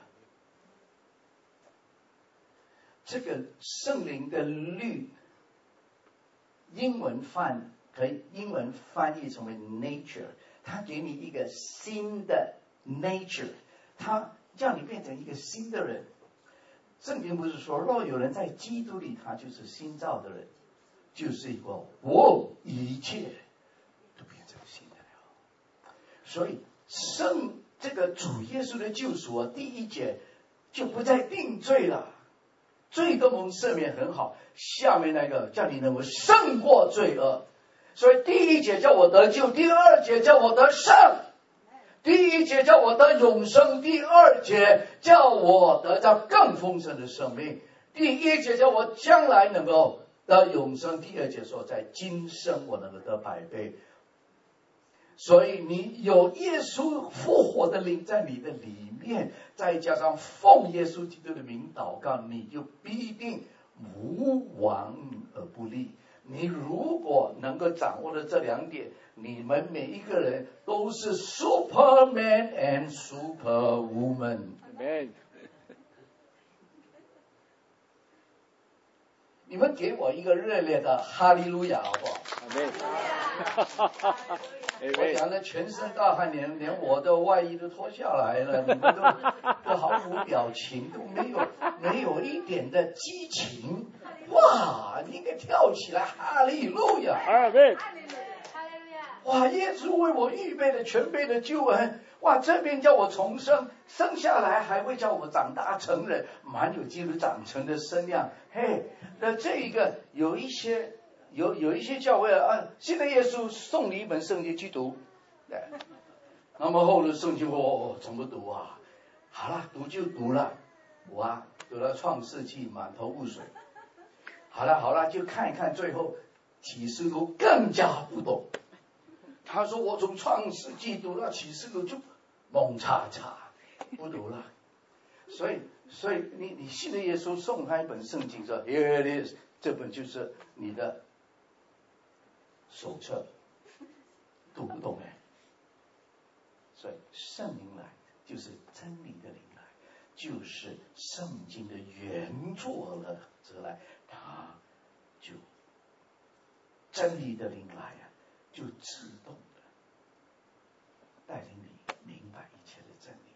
这个圣灵的律，英文翻译成为 nature， 它给你一个新的 nature， 它叫你变成一个新的人。圣经不是说，若有人在基督里，他就是新造的人，就是一个一切都变成新的了。所以这个主耶稣的救赎啊，第1节就不再定罪了，罪都蒙赦免很好。下面那个叫你能够胜过罪恶，所以第1节叫我得救，第2节叫我得胜。第1节叫我得永生，第2节叫我得到更丰盛的生命。第1节叫我将来能够得永生，第2节说在今生我能够得100倍。所以你有耶稣复活的灵在你的里面，再加上奉耶稣基督的名祷告，你就必定无往而不利。你如果能够掌握了这2点，你们每一个人都是 Superman and Superwoman。Amen。你们给我一个热烈的哈利路亚好不好？ Amen。 我讲的全身大汗，连我的外衣都脱下来了，你们都毫无表情，都没有一点的激情。哇，你应该跳起来，哈利路亚！ 阿门。 哇，耶稣为我预备了全备的救恩。哇，这边叫我重生，生下来还会叫我长大成人，满有基督长成的身量。嘿，那这一个有一些教会啊，现在耶稣送你一本圣经去读，那么后的圣经怎么读啊？好了，读就读了，哇，读了创世纪满头雾水。好了，就看一看，最后启示录更加不懂。他说我从创世纪读到启示录就蒙查查，不读了。所以你信了耶稣，送他一本圣经说 Here it is， 这本就是你的手册，读不懂哎。所以圣灵来就是真理的灵来， 就是圣经的原作了之来，他就真理的灵来啊，就自动的带领你明白一切的真理。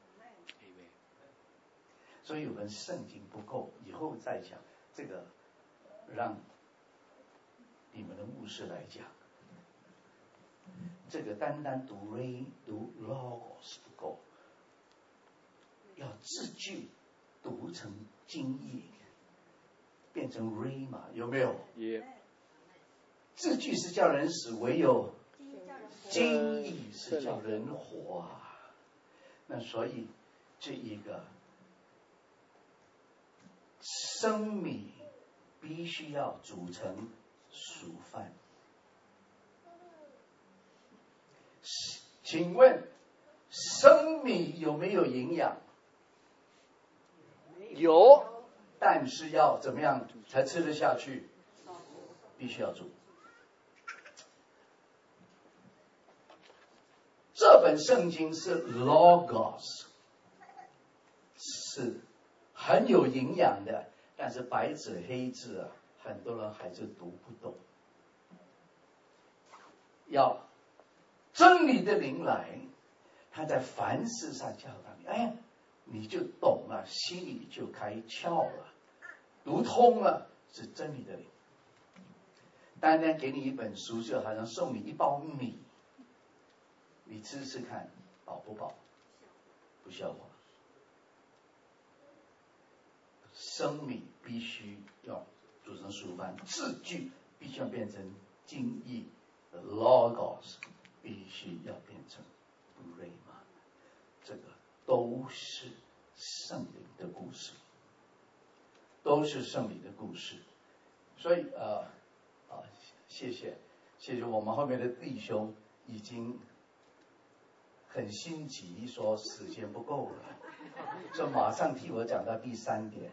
所以我们圣经不够，以后再讲这个，让你们的牧师来讲。这个单单读 logos 不够，要字句读成经义，变成 rhema， 有没有？字句是叫人死，唯有经义是叫人活啊。那所以这一个生米必须要煮成熟饭。请问生米有没有营养？ 有， 但是要怎么样才吃得下去？必须要煮。这本圣经是 logos， 是很有营养的，但是白纸黑字啊，很多人还是读不懂。要真理的灵来，他在凡事上教导你，哎，你就懂了，心里就开窍了，读通了，是真理的灵。单单给你一本书，就好像送你一包米，你吃吃看，饱不饱？不消化。生米必须要煮成熟饭，字句必须要变成经义 logos， 必须要变成 rhema， 这个都是圣灵的故事，都是圣灵的故事。所以谢谢我们后面的弟兄已经很心急，说时间不够了，所以马上替我讲到第3点。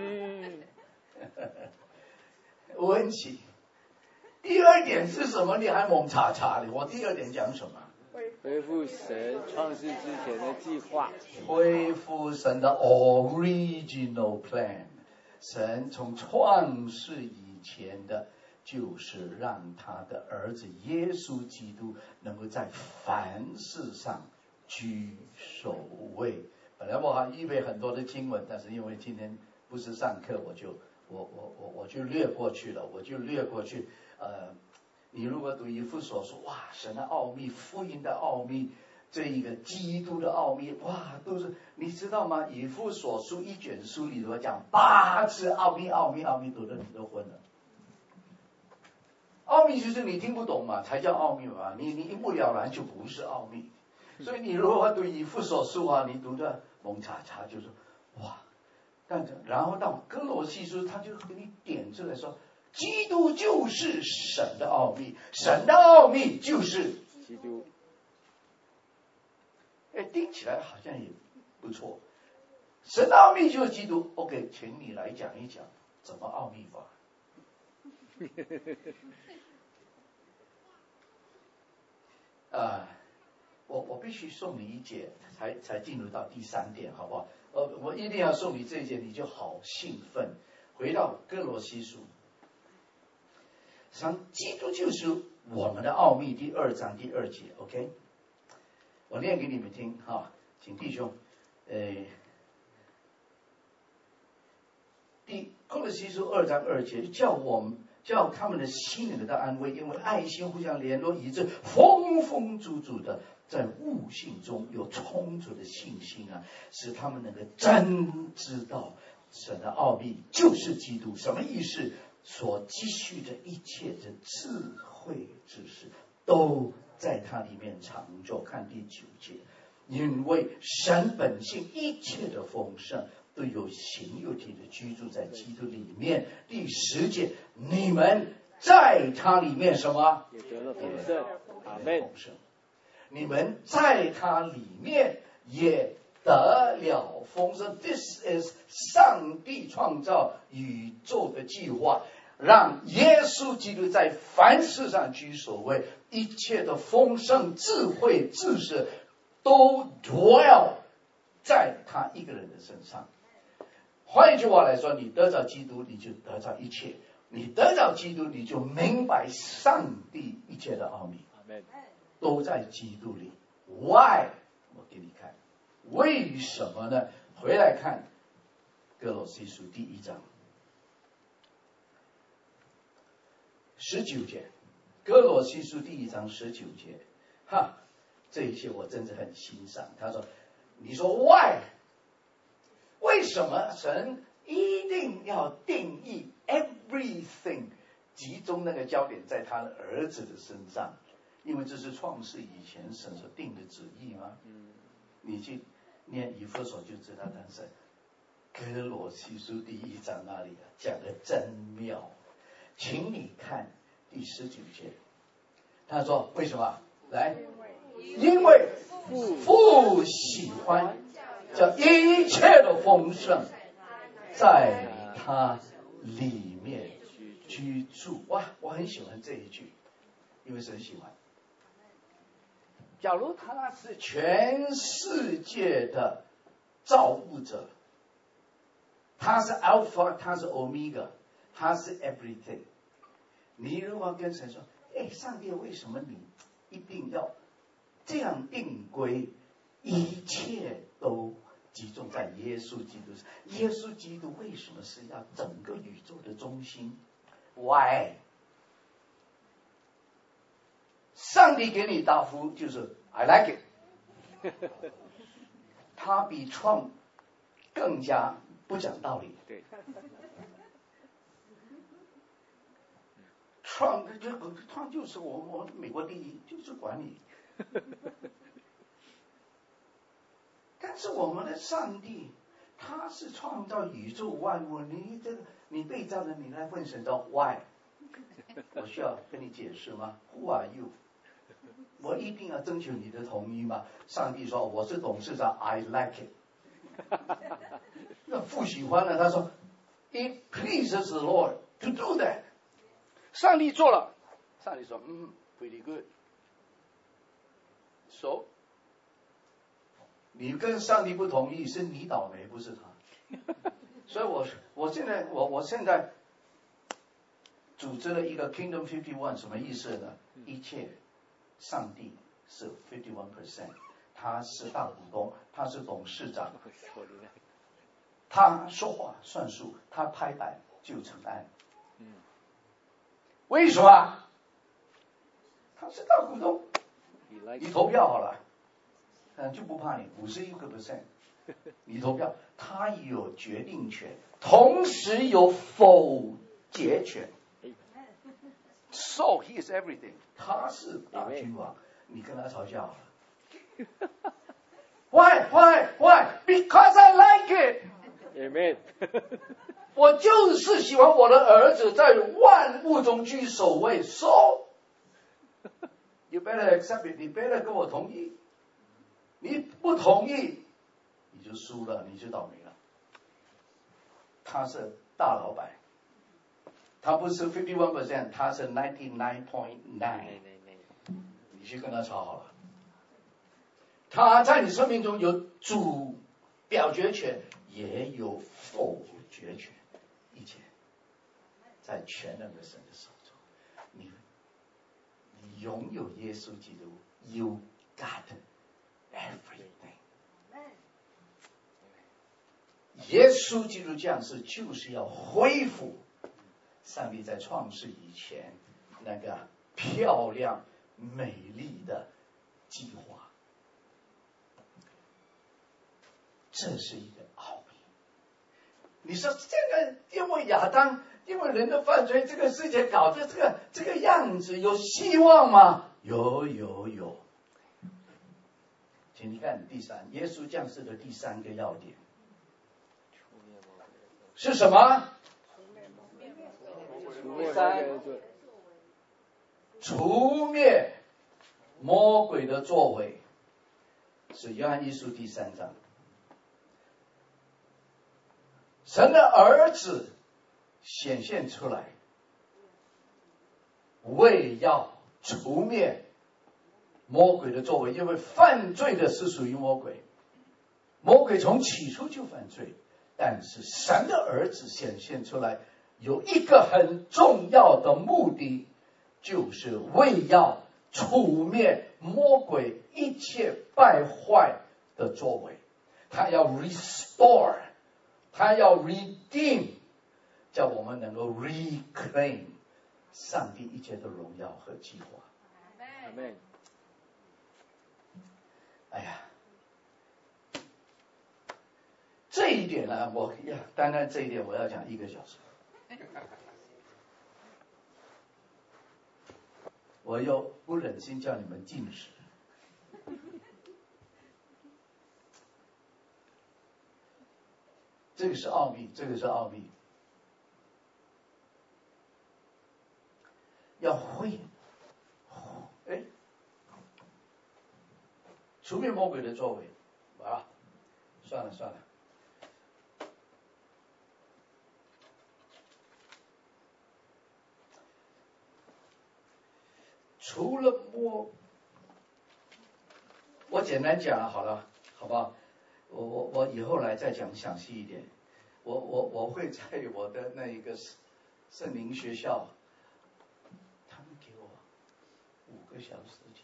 我很奇，第2点是什么？你还蒙查查的？我第2点讲什么？ 恢复神创世之前的计划， 恢复神的 original plan。神从创世以前的，就是让他的儿子耶稣基督能够在凡事上居首位。本来我还预备很多的经文，但是因为今天不是上课，我就略过去了，你如果读以弗所书，哇，神的奥秘，福音的奥秘，这一个基督的奥秘，哇，都是你知道吗？以弗所书一卷书里头讲8次奥秘，读的你都昏了。奥秘就是你听不懂嘛，才叫奥秘嘛，你一目了然就不是奥秘。所以你如果读以弗所书啊，你读的蒙查查就是哇，然后到哥罗西书，他就给你点出来说，基督就是神的奥秘，神的奥秘就是基督。 哎，听起来好像也不错。神的奥秘就是基督。OK， 请你来讲一讲怎么奥秘法。我必须送你一节，才进入到第3点，好不好？我一定要送你这一节，你就好兴奋。回到哥罗西书，基督就是我们的奥秘，第2章第2节 ，OK？ 我念给你们听哈，请弟兄，哥罗西书2章2节，叫他们的心灵得到安慰，因为爱心互相联络，以致丰丰足足的在悟性中有充足的信心啊，使他们能够真知道神的奥秘就是基督。什么意思？所积蓄的一切的智慧知识都在它里面藏着。看第9节，因为神本性一切的丰盛都有形有体的居住在基督里面。第10节，你们在他里面什么？ 也得了丰盛。阿们。 你们在他里面也得了丰盛。This is 上帝创造宇宙的计划，让耶稣基督在凡事上居首位，一切的丰盛、智慧、知识都 dwell 在他一个人的身上。换一句话来说，你得着基督，你就得着一切；你得着基督，你就明白上帝一切的奥秘，都在基督里。Why？ 我给你看，为什么呢？回来看哥罗西书第1章19节，哥罗西书第1章19节，这一切我真的很欣赏。他说：“你说 why？ 为什么神一定要定义 everything， 集中那个焦点在他的儿子的身上？因为这是创世以前神所定的旨意吗？你去念以弗所就知道。但是哥罗西书第1章那里讲的真妙，请你看第19节，他说为什么？来，因为父喜欢叫一切的丰盛在他里面居住。哇，我很喜欢这一句，因为神喜欢。假如他是全世界的造物者，他是 Alpha， 他是 Omega， 他是 everything。你如果跟神说，上帝，为什么你一定要这样定规？一切都集中在耶稣基督上。耶稣基督为什么是要整个宇宙的中心 ？Why？ 上帝给你答复就是 I like it。他比创更加不讲道理。 对。 创就是我美国第一，就是管理。但是我们的上帝，他是创造宇宙万物。你被造的，你来问神的 why？ 我需要跟你解释吗 ？Who are you？ 我一定要征求你的同意吗？上帝说我是董事长 ，I like it。那父喜欢了，他说 ，It pleases the Lord to do that。上帝做了，上帝说，pretty good。So， 你跟上帝不同意，是你倒霉，不是他。所以我现在组织了一个 Kingdom 51， 什么意思呢？一切上帝是 51%， 他是大股东，他是董事长，他说话算数，他拍板就成案。为什么？他是大股东，你投票好了，就不怕你51%，你投票，他有决定权，同时有否决权。So he is everything， 他是大君王，你跟他吵架好了。Why? Because I like it. Amen. 我就是喜欢我的儿子在万物中居首位。So you better accept it， 你 better 跟我同意。你不同意，你就输了，你就倒霉了。他是大老板，他不是 51%， 他是 99.9%。你去跟他吵好了。他在你生命中有主表决权，也有否决权，一切在全能的神的手中。你拥有耶稣基督 ，You got everything。耶稣基督降世就是要恢复上帝在创世以前那个漂亮美丽的计划。这是一个奥秘。你说这个因为亚当，因为人的犯罪，这个世界搞得这个样子，有希望吗？有。请你看第三，耶稣降世的第三个要点是什么？除灭魔鬼的作为，是约翰一书第3章。神的儿子显现出来，为要除灭魔鬼的作为，因为犯罪的是属于魔鬼。 魔鬼从起初就犯罪，但是神的儿子显现出来，有一个很重要的目的，就是为要除灭魔鬼一切败坏的作为。他要 restore， 他要 redeem， 叫我们能够 reclaim 上帝一切的荣耀和计划。 Amen。 哎呀，这一点呢，单单这一点我要讲1个小时。我又不忍心叫你们禁食。这个是奥秘，这个是奥秘。要会，除灭魔鬼的作为，啊，算了。除了我简单讲好了，好不好？我以后来再讲详细一点。我会在我的那一个圣灵学校，他们给我5个小时讲。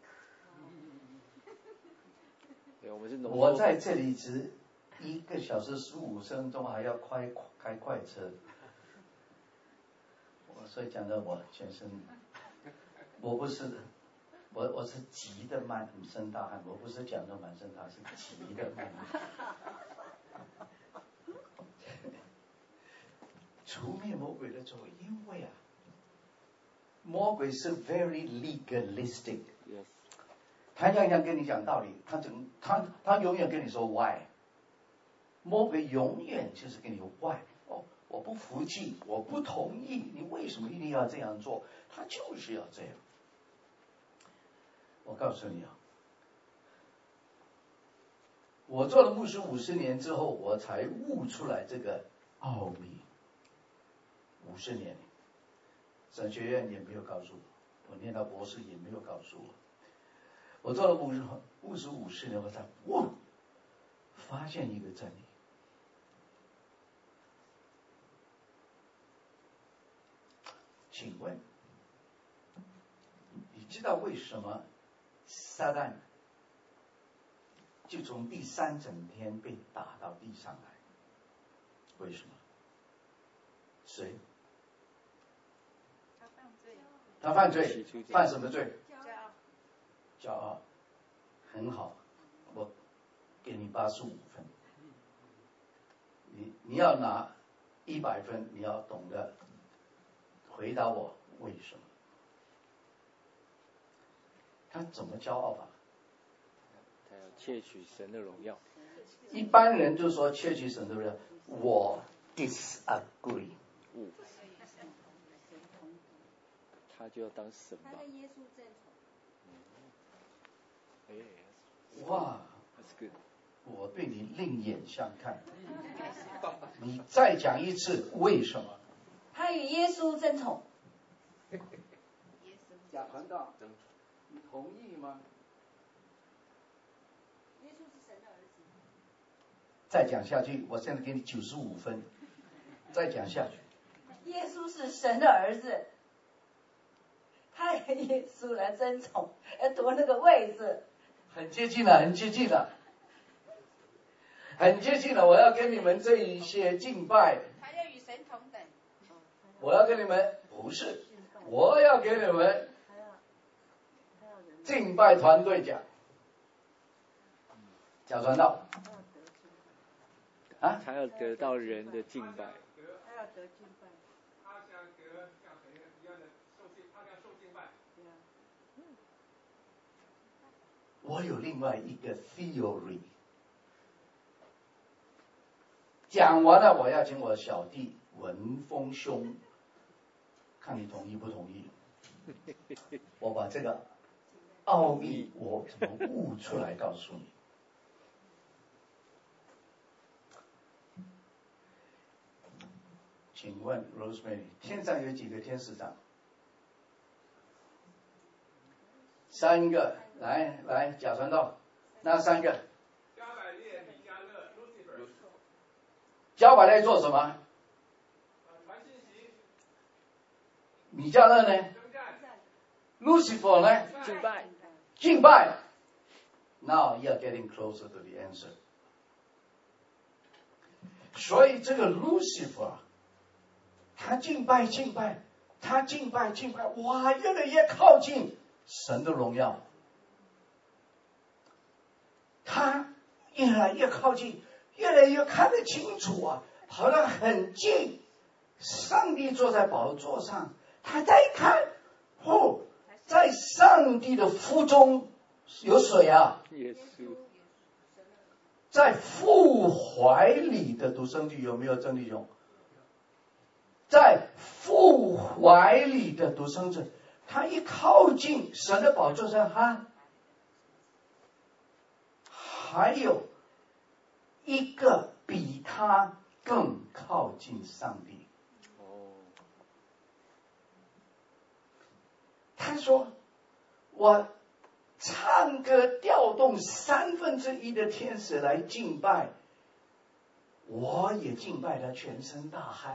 我在这里只1个小时15分钟，还要开快车，所以讲的我全身，我是急的满身大汗，我不是讲的满身大汗，是急的满身。除灭魔鬼的作为，因为魔鬼是 very legalistic， 他样样跟你讲道理，他永远跟你说 why， 魔鬼永远就是跟你 why， 我不服气，我不同意，你为什么一定要这样做？他就是要这样。我告诉你我做了牧师50年之后，我才悟出来这个奥秘。50年，神学院也没有告诉我，我念到博士也没有告诉我。我做了牧师50年，我才发现一个真理。请问，你知道为什么撒旦就从第3整天被打到地上来？为什么？谁？他犯罪，犯什么罪？骄傲。很好，我给你85分。你要拿100分，你要懂得回答我为什么。他怎么骄傲法？ 他要窃取神的荣耀。 一般人就说窃取神的荣耀，我 disagree。 他就要当神吧。 他跟耶稣正统。哇，我对你另眼相看。你再讲一次为什么？ 他与耶稣争宠。 假传道，你同意吗？ 耶稣是神的儿子。 再讲下去，我现在给你95分。再讲下去。 耶稣是神的儿子。他与耶稣来争宠，要夺那个位置。 很接近了，很接近了，很接近了。我要跟你们这一些敬拜， 他要与神同等。 我要跟你们不是，我要给你们敬拜团队讲，假传道。 他要得到人的敬拜。 他要得敬拜。他想得像谁一样的他要受敬拜。 我有另外一个 theory， 讲完了，我要请我小弟文峰兄，看你同意不同意。我把这个奥秘我怎么悟出来告诉你。请问 Rosemary， 天上有几个天使长？3个，来，假传道，那3个？ 加百列、米迦加百列做什么？ 传信息。 米迦勒呢 ？Lucifer 呢？ 敬拜。 敬拜。Now you are getting closer to the answer. 所以这个 Lucifer， 他敬拜，他敬拜，哇，越来越靠近神的荣耀。他越来越靠近，越来越看得清楚啊，好像很近。上帝坐在宝座上，他在看，在上帝的腹中有水啊。 耶稣。 在父怀里的独生女有没有真弟兄？在父怀里的独生子，他一靠近神的宝座上，还有一个比他更靠近上帝。他说：“我唱歌调动1/3的天使来敬拜，我也敬拜他，全身大汗。”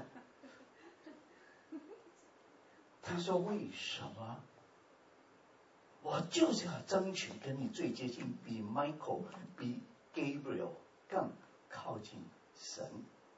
他说：“为什么？我就是要争取跟你最接近，比 Michael、比 Gabriel 更靠近神。”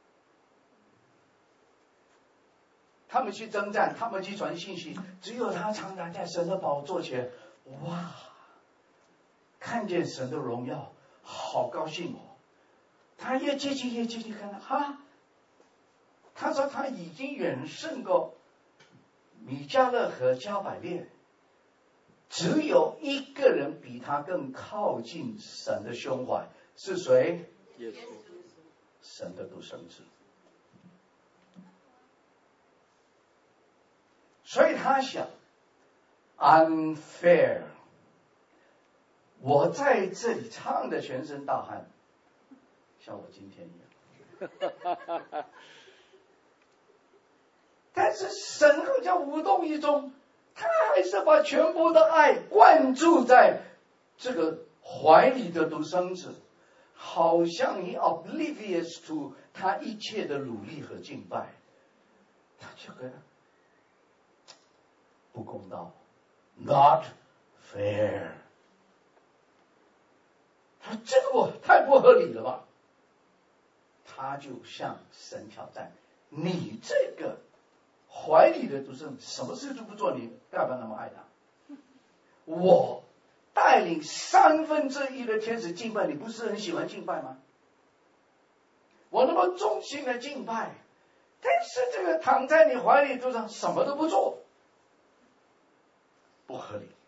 他们去征战，他们去传信息，只有他常常在神的宝座前，哇，看见神的荣耀，好高兴哦！他越接近，看到他说他已经远胜过米迦勒和加百列，只有一个人比他更靠近神的胸怀，是谁？ 耶稣， 神的独生子。所以他想 unfair， 我在这里唱的全身大汗，像我今天一样。但是神好像无动于衷，他还是把全部的爱灌注在这个怀里的独生子，好像你 oblivious to 他一切的努力和敬拜，他就觉得不公道 ，not fair。他说这个太不合理了吧？他就向神挑战：你这个怀里的独生，什么事都不做，你干嘛那么爱他？我带领1/3的天使敬拜，你不是很喜欢敬拜吗？我那么忠心的敬拜，但是这个躺在你怀里独生什么都不做，不合理。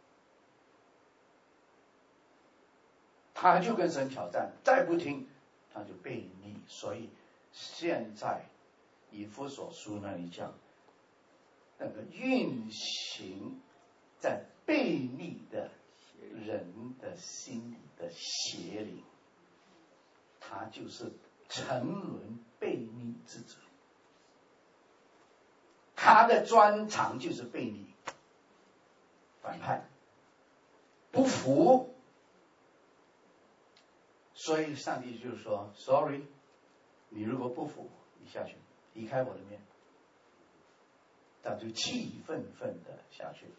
他就跟神挑战，再不听他就悖逆。所以现在以弗所书那里讲，那个运行在悖逆的人的心里的邪灵，他就是沉沦悖逆之子，他的专长就是悖逆、反叛、不服。所以上帝就说 ：“Sorry， 你如果不服，你下去，离开我的面。”他就气愤愤的下去。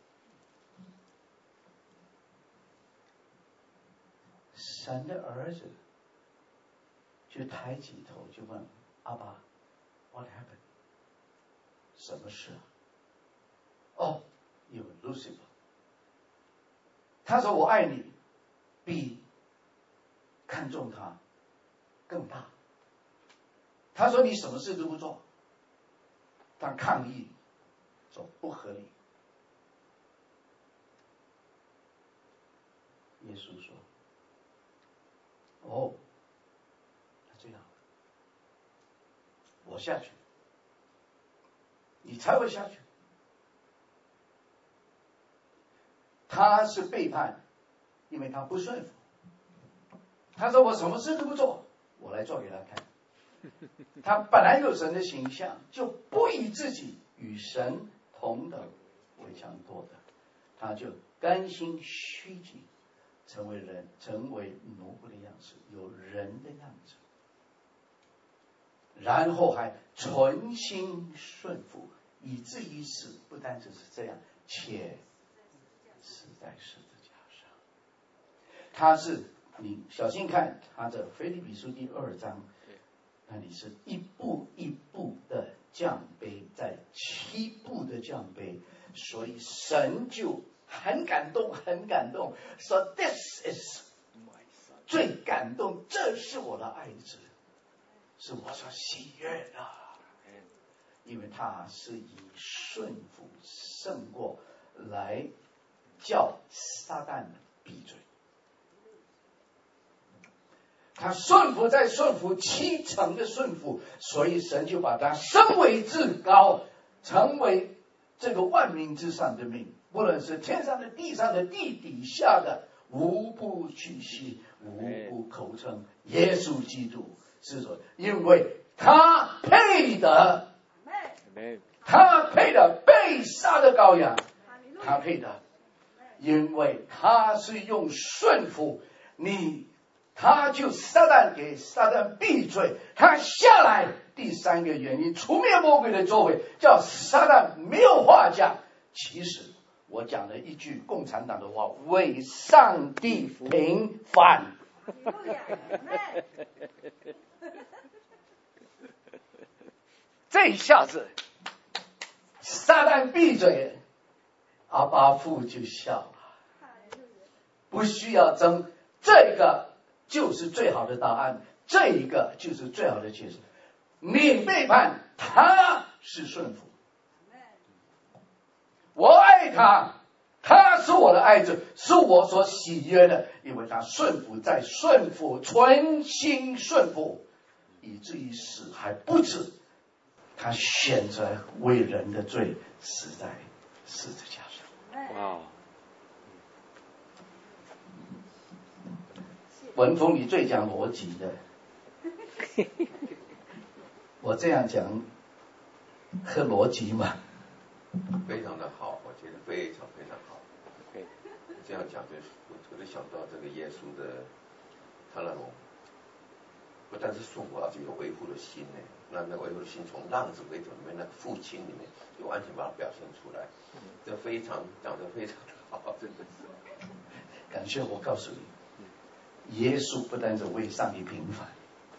神的儿子就抬起头就问阿爸 ：“What happened？ 什么事啊？”哦，有 Lucifer。他说：“我爱你，比看重他更大。”他说：“你什么事都不做。”他抗议说不合理。耶稣说：“哦，那这样，我下去，你才会下去。”他是背叛，因为他不顺服。他说：“我什么事都不做，我来做给他看。”他本来有神的形象，就不以自己与神同等为强夺的，他就甘心虚己，成为人，成为奴仆的样式，有人的样子。 然后还存心顺服，以至于死。不单只是这样，且死在十字架上。他是，你小心看他的腓立比书第2章，那里是一步一步的降卑，在7步的降卑，所以神就很感动，很感动，说 This is 最感动，这是我的爱子，是我所喜悦的，因为他是以顺服胜过来叫撒旦闭嘴。他顺服在顺服7层的顺服，所以神就把他升为至高，成为这个万民之上的名，无论是天上的、地上的、地底下的，无不屈膝，无不口称耶稣基督是主，因为他配的，他配的被杀的羔羊，他配的，因为他是用顺服你，他就撒旦闭嘴，他下来。第3个原因，除灭魔鬼的作为，叫撒旦没有话讲。其实我讲了一句共产党的话，为上帝平反。这一下子撒旦闭嘴，阿爸父就笑了，不需要争，这个就是最好的答案，这一个就是最好的解释。你背叛，他是顺服，我爱他，他是我的爱子，是我所喜悦的，因为他顺服在顺服，存心顺服，以至于死还不止，他选择为人的罪死在十字架上。哇！文风你最讲逻辑的，我这样讲合逻辑吗？ 非常的好，我觉得非常非常好。这样讲我就想到这个耶稣的他那种不但是顺服，而且有维护的心呢。那维护的心从浪子回头里面那个父亲里面就完全把它表现出来，这非常讲得非常的好，真的是。 感谢我告诉你，耶稣不但是为上帝平反，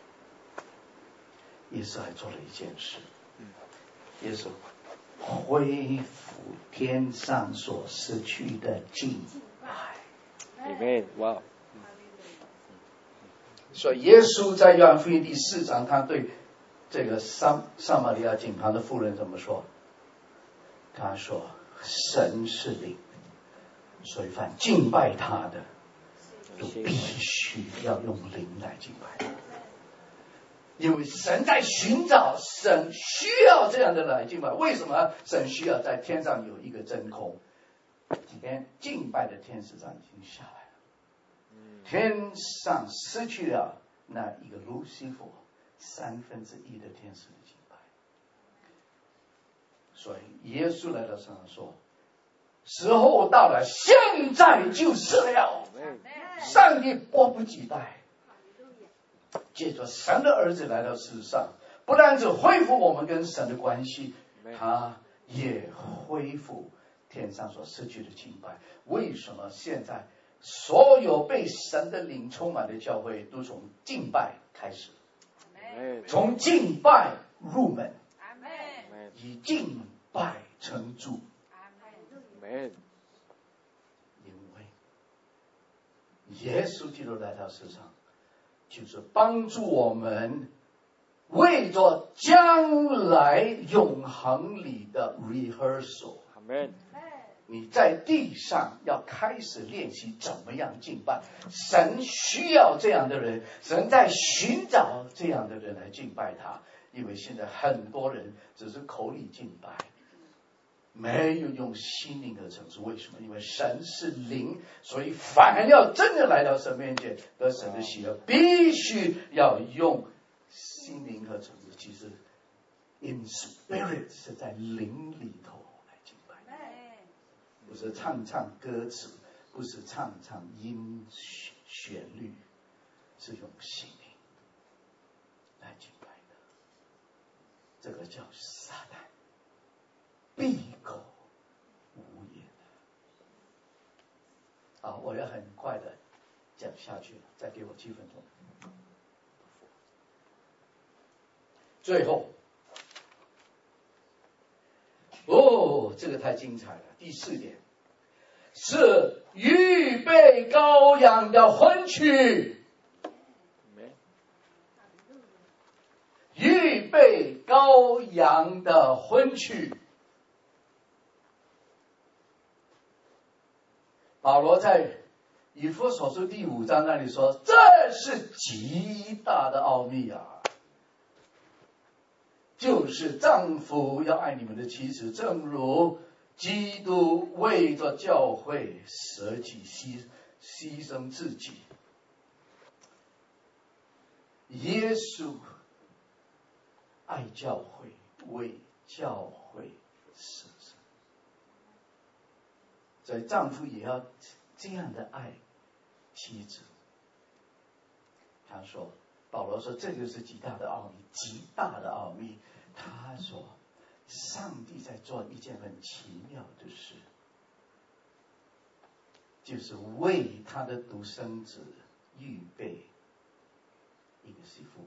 耶稣还做了一件事，耶稣恢复天上所失去的敬拜。 Amen， 哇！ 所以耶稣在约翰福音第4章，他对这个撒玛利亚井旁的妇人怎么说？他说：“神是灵，所以凡敬拜他的，都必须要用灵来敬拜。因为神在寻找，神需要这样的来敬拜。为什么神需要？在天上有一个真空，敬拜的天使长已经下来了，天上失去了那一个路西弗1/3的天使的敬拜。所以耶稣来到身上说，时候到了，现在就是了。上帝迫不及待，借着神的儿子来到世上，不但只恢复我们跟神的关系，他也恢复天上所失去的敬拜。为什么现在所有被神的灵充满的教会都从敬拜开始？从敬拜入门，以敬拜成主。因为耶稣基督来到世上，就是帮助我们为着将来永恒里的 rehearsal。你在地上要开始练习怎么样敬拜，神需要这样的人，神在寻找这样的人来敬拜他。因为现在很多人只是口里敬拜，没有用心灵的诚实。为什么？因为神是灵，所以凡要真的来到神面前得神的喜悦，必须要用心灵和诚实。其实 in spirit 是在灵里头来敬拜，不是唱唱歌词，不是唱唱音旋律，是用心灵来敬拜的。 这个叫撒旦，闭口无言。好，我要很快的讲下去了，再给我7分钟。最后，这个太精彩了。第4点是预备羔羊的婚娶，预备羔羊的婚娶。保罗在以弗所书第5章那里说，这是极大的奥秘啊，就是丈夫要爱你们的妻子，正如基督为着教会舍己牺牲自己。耶稣爱教会，为教会舍身，所以丈夫也要这样的爱妻子。他说，保罗说，这就是极大的奥秘，极大的奥秘。他说，上帝在做一件很奇妙的事，就是为他的独生子预备一个媳妇。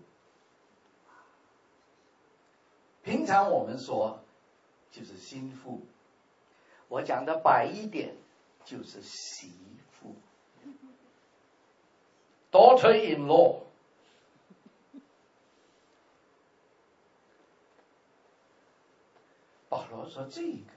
平常我们说就是心腹，我讲的白一点就是媳妇 ，daughter-in-law。保罗说，这个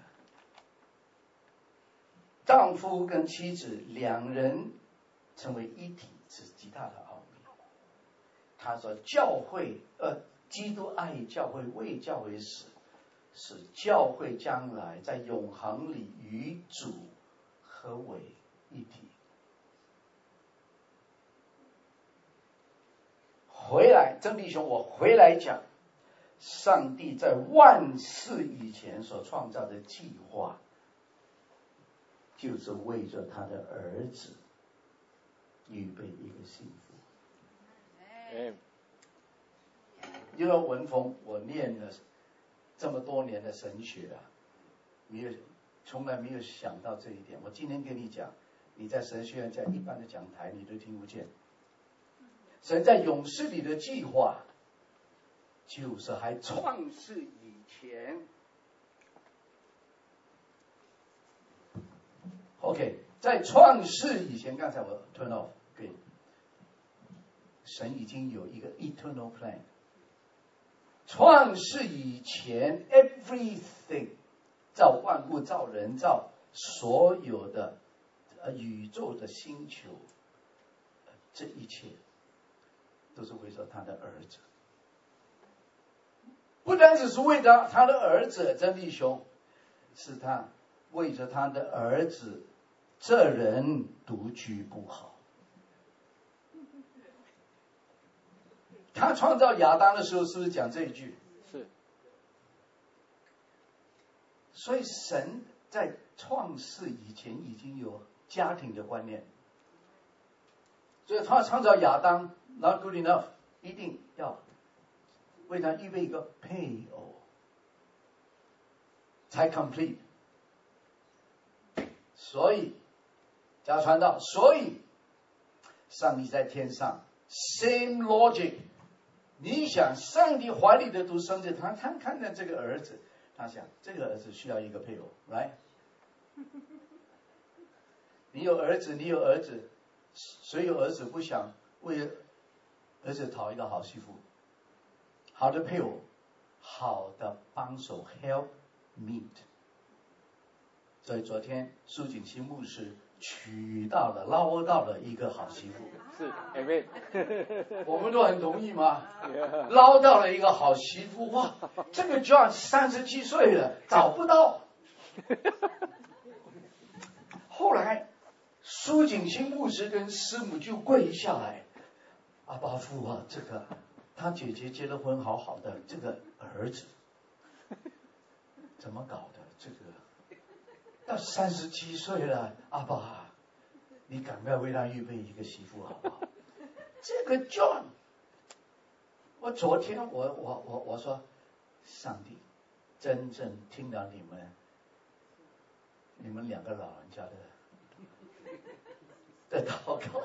丈夫跟妻子两人成为一体是极大的奥秘。他说，教会基督爱教会，为教会死，使教会将来在永恒里与主合为一体。回来，曾弟兄，我回来讲，上帝在万世以前所创造的计划，就是为着他的儿子预备一个幸福。因为文峰，我念了这么多年的神学啊，从来没有想到这一点。我今天跟你讲，你在神学院，在一般的讲台，你都听不见。神在永世里的计划，就是还创世以前。OK， 在创世以前，刚才我 turn off， 对，神已经有一个 eternal plan。创世以前 ，everything， 造万物，造人，造所有的宇宙的星球，这一切都是为了他的儿子。不单只是为着他的儿子，真弟兄，是他为着他的儿子，这人独居不好。他创造亚当的时候，是不是讲这一句？ 是。 所以神在创世以前已经有家庭的观念，所以他创造亚当 not good enough， 一定要为他预备一个配偶，才 complete。所以加传道，所以上帝在天上 same logic。你想，上帝怀里的独生子，他看到这个儿子，他想这个儿子需要一个配偶，来，你有儿子，谁有儿子不想为儿子讨一个好媳妇，好的配偶，好的帮手 help meet。所以昨天苏景熙牧师捞到了一个好媳妇。 是 ，Amen。 我们都很同意吗？捞到了一个好媳妇，哇！这个 John 37岁了，找不到。后来苏景熙牧师跟师母就跪下来，阿爸父啊，这个他姐姐结了婚，好好的，这个儿子怎么搞的？这个到37岁了，阿爸，你赶快为他预备一个媳妇好不好？这个 John， 我昨天我说上帝真正听到你们两个老人家的祷告。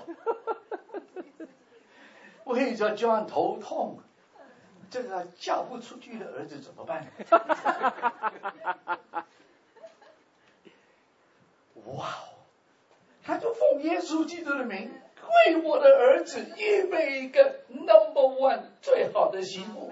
为着John头痛，这个叫不出去的儿子怎么办？哇！他就奉耶稣基督的名，为我的儿子预备一个 No.1 最好的媳妇。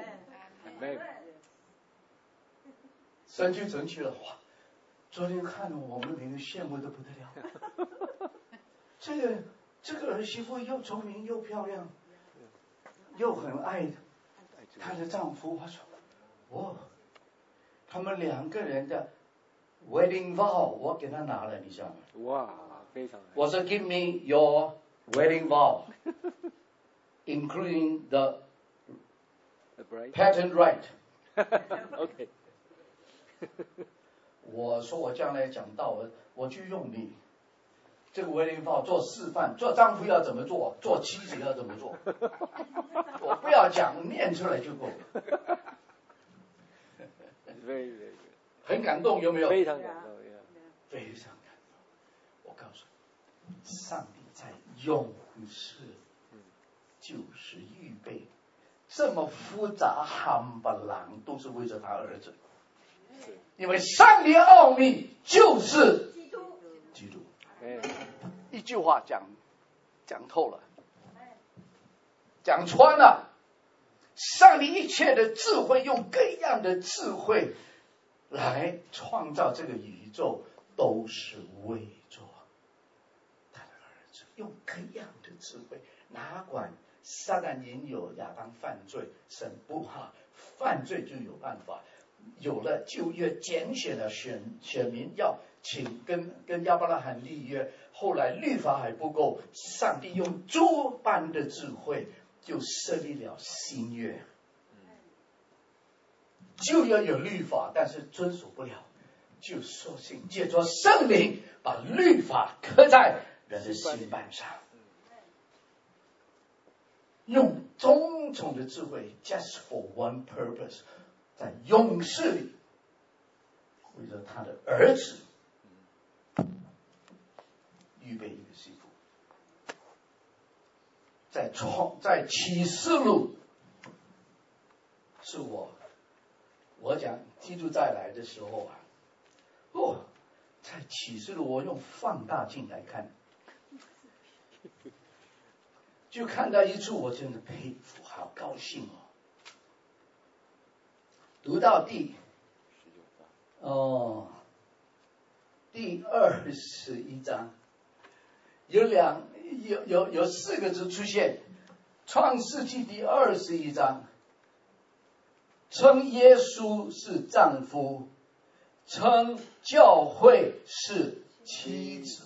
神就成去了。哇！昨天看了我们邻居羡慕的不得了。这个儿媳妇又聪明又漂亮，又很爱她的丈夫。我说，他们两个人的 wedding vow 我给他拿了，你知道吗？ 哇，非常。 我说 Give me your wedding vow, including the patent right. OK. 我说我将来讲道，我就用你这个 wedding vow 做示范，做丈夫要怎么做，做妻子要怎么做。我不要讲，念出来就够了。很感动，有没有？ 非常感动， 非常感动。我告诉你，上帝在永世就是预备这么复杂夯不啷，都是为着他儿子。因为上帝奥秘就是基督。一句话讲透了，讲穿了。上帝一切的智慧，用各样的智慧来创造这个宇宙，都是为着他的儿子。用各样的智慧，哪管撒旦引诱亚当犯罪，神不怕，犯罪就有办法。有了旧约拣选的选民，要请跟亚伯拉罕立约，后来律法还不够，上帝用诸般的智慧就设立了新约。就要有律法，但是遵守不了，就索性借着圣灵把律法刻在人的心板上，用种种的智慧 just for one purpose， 在永世里为了他的儿子预备一个媳妇。在启示录是我讲基督再来的时候啊，在启示录我用放大镜来看，就看到一处我真的佩服，好高兴哦。读到第21章，有4个字出现，创世纪第21章。称耶稣是丈夫，称教会是妻子。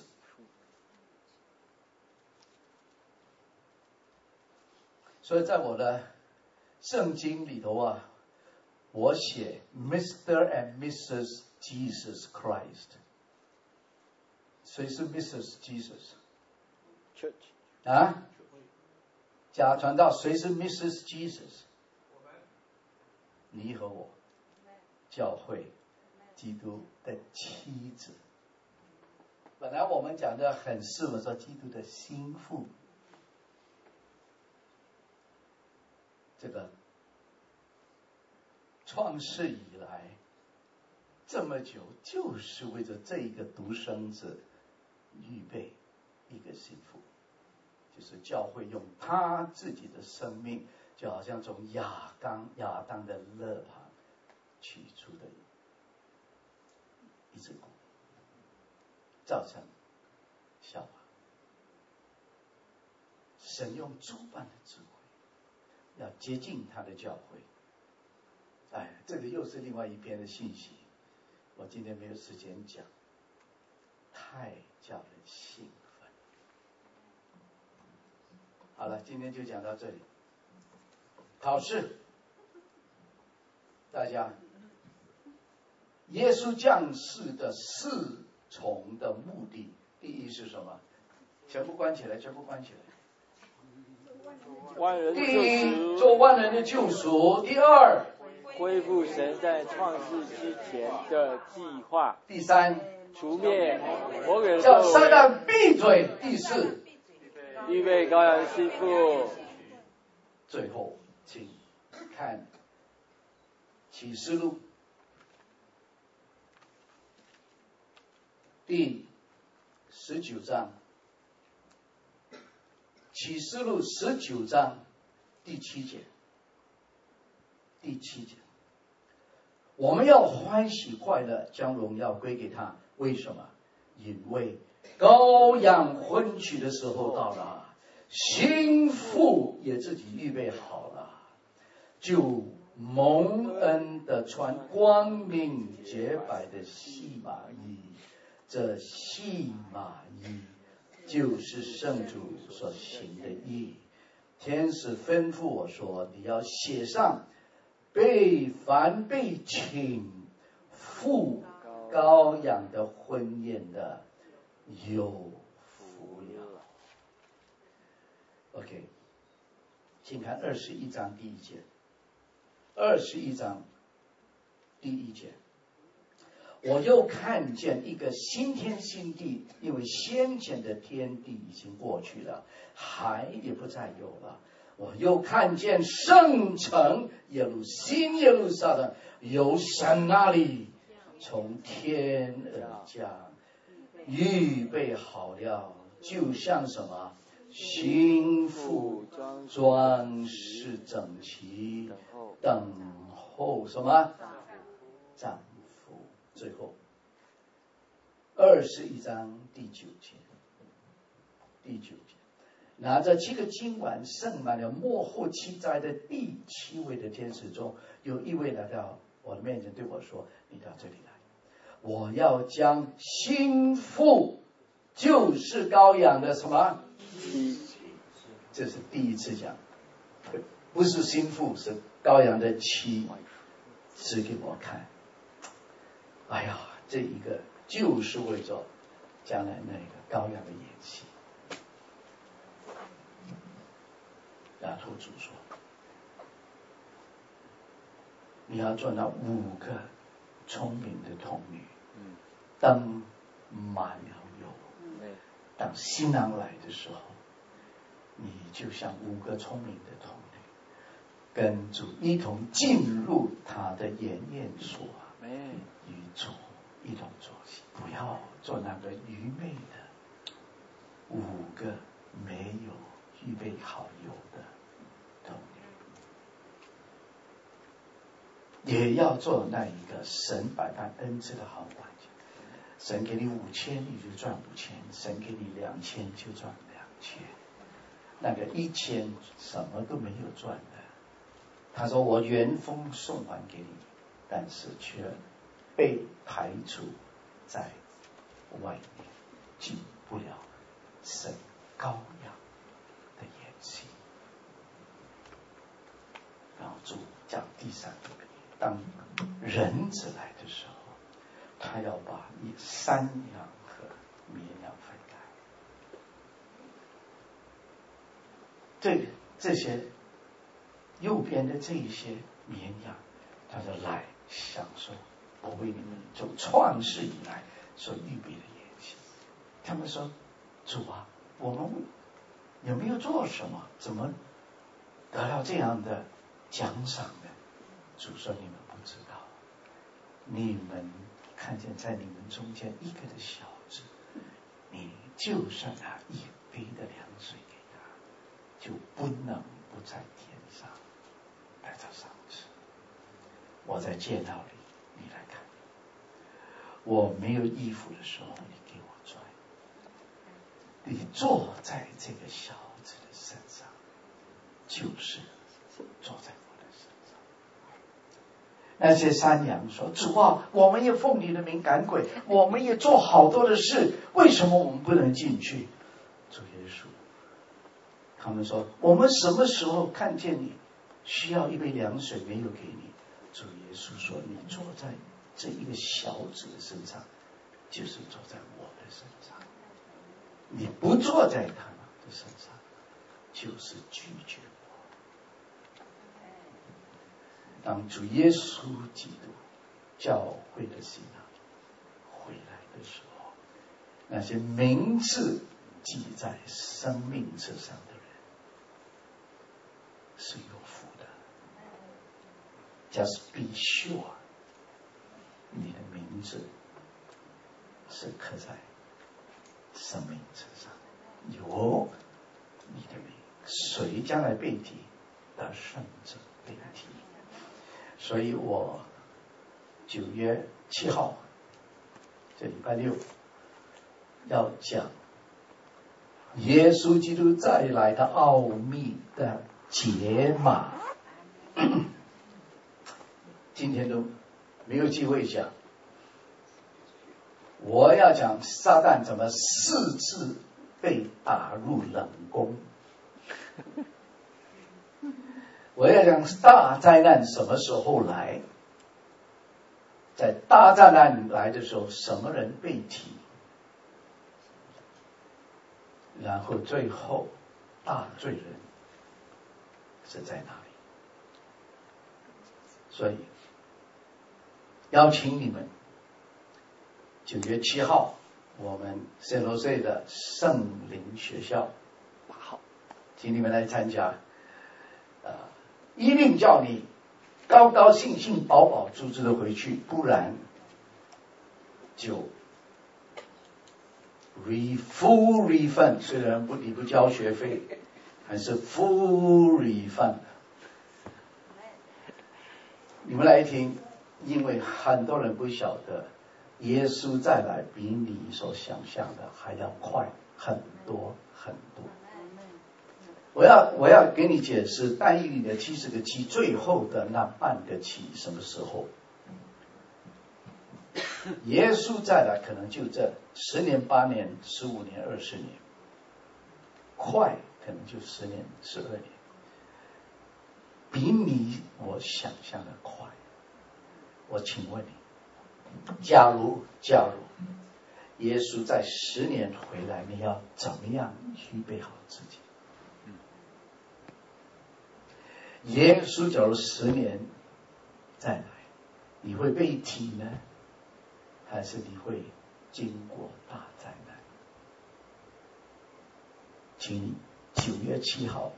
所以在我的圣经里头啊，我写 Mr. and Mrs. Jesus Christ。谁是 Mrs. Jesus？ 啊？假传道，谁是 Mrs. Jesus？你和我，教会，基督的妻子。本来我们讲的很适合说基督的心腹。这个创世以来这么久，就是为着这一个独生子预备一个心腹，就是教会用他自己的生命，就好像从亚当的肋旁取出的一只骨，造成夏娃。神用诸般的智慧，要接近他的教会。这个又是另外一篇的信息，我今天没有时间讲，太叫人兴奋。好了，今天就讲到这里。考试，大家，耶稣降世的4重的目的，第一是什么？全部关起来，全部关起来。第一，做万人的救赎；第二， 恢复神在创世之前的计划。 第三， 除灭魔鬼叫撒旦闭嘴。第四， 预备羔羊的心腹。 最后，请看启示录第19章，启示录19章第7节。第7节，我们要欢喜快乐，将荣耀归给他。为什么？因为羔羊婚娶的时候到了，新妇也自己预备好了，就蒙恩的穿光明洁白的细麻衣。这细麻衣就是圣主所行的义。天使吩咐我说，你要写上凡被请赴羔羊的婚宴的有福了。 OK， 请看21章第1节。21章第1节，我又看见一个新天新地，因为先前的天地已经过去了，海也不再有了。我又看见圣城新耶路撒冷由神那里从天而降，预备好了，就像什么新妇装饰整齐，等候什么丈夫。最后21章第9节，拿着7个金碗盛满了末后7灾的第7位的天使中，有一位来到我的面前对我说，你到这里来，我要将新妇，就是羔羊的什么，这是第一次讲，不是新妇，是羔羊的妻，指给我看。哎呀，这一个就是为着将来那个羔羊的演戏。然后主说，你要做那5个聪明的童女，灯满了油。当新郎来的时候，你就像5个聪明的童女，跟主一同进入他的筵宴所，与主一同坐席。不要做那个愚昧的5个没有预备好油的童女，也要做那一个神百般恩赐的好管家。神给你5000，你就赚5000；神给你2000，就赚2000。那个1000什么都没有赚的，他说我原封送还给你，但是却被排除在外面，进不了神羔羊的筵席。然后主讲第3个，当人子来的时候，他要把山羊和绵羊分开。这些右边的这一些绵羊，他说来享受我为你们从创世以来所预备的筵席。他们说，主啊，我们有没有做什么，怎么得到这样的奖赏呢？主说，你们不知道，你们看见在你们中间一个的小子，你就算拿1杯的凉水给他，就不能不在天上带他上吃。我在监牢里，你来看，我没有衣服的时候，你给我穿，你坐在这个小子的身上，就是坐在我的身上。那些山羊说，主啊，我们也奉你的名赶鬼，我们也做好多的事，为什么我们不能进去？主耶稣，他们说，我们什么时候看见你需要1杯凉水没有给你？主耶稣说，你坐在这一个小子的身上，就是坐在我的身上。你不坐在他的身上，就是拒绝我。 当主耶稣基督教会的信仰回来的时候，那些名字记在生命册上的人是有福的。Just be sure， 你的名字是刻在生命册上，有你的名，谁将来被提，得胜者被提。所以我9月7号这礼拜六要讲耶稣基督再来的奥秘的解码。今天都没有机会讲，我要讲撒旦怎么4次被打入冷宫，我要讲大灾难什么时候来，在大灾难来的时候什么人被提，然后最后大罪人是在哪里。所以邀请你们9月7号我们圣罗塞的圣灵学校8号，请你们来参加，一定叫你高高兴兴饱饱足足的回去，不然就full refund， 虽然你不交学费，还是 full refund。你们来听，因为很多人不晓得耶稣再来比你所想象的还要快很多很多。我要给你解释但以理的70个期最后的那半个期什么时候。耶稣再来可能就这10年8年15年20年，快可能就10年12年，比你我想象的快。我请问你，假如耶稣在10年回来，你要怎么样预备好自己？耶稣假如10年再来，你会被提呢，还是你会经过大灾难？请你9月7号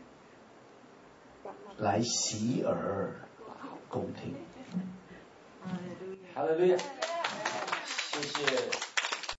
来洗耳恭听。 哈利路亚，谢谢。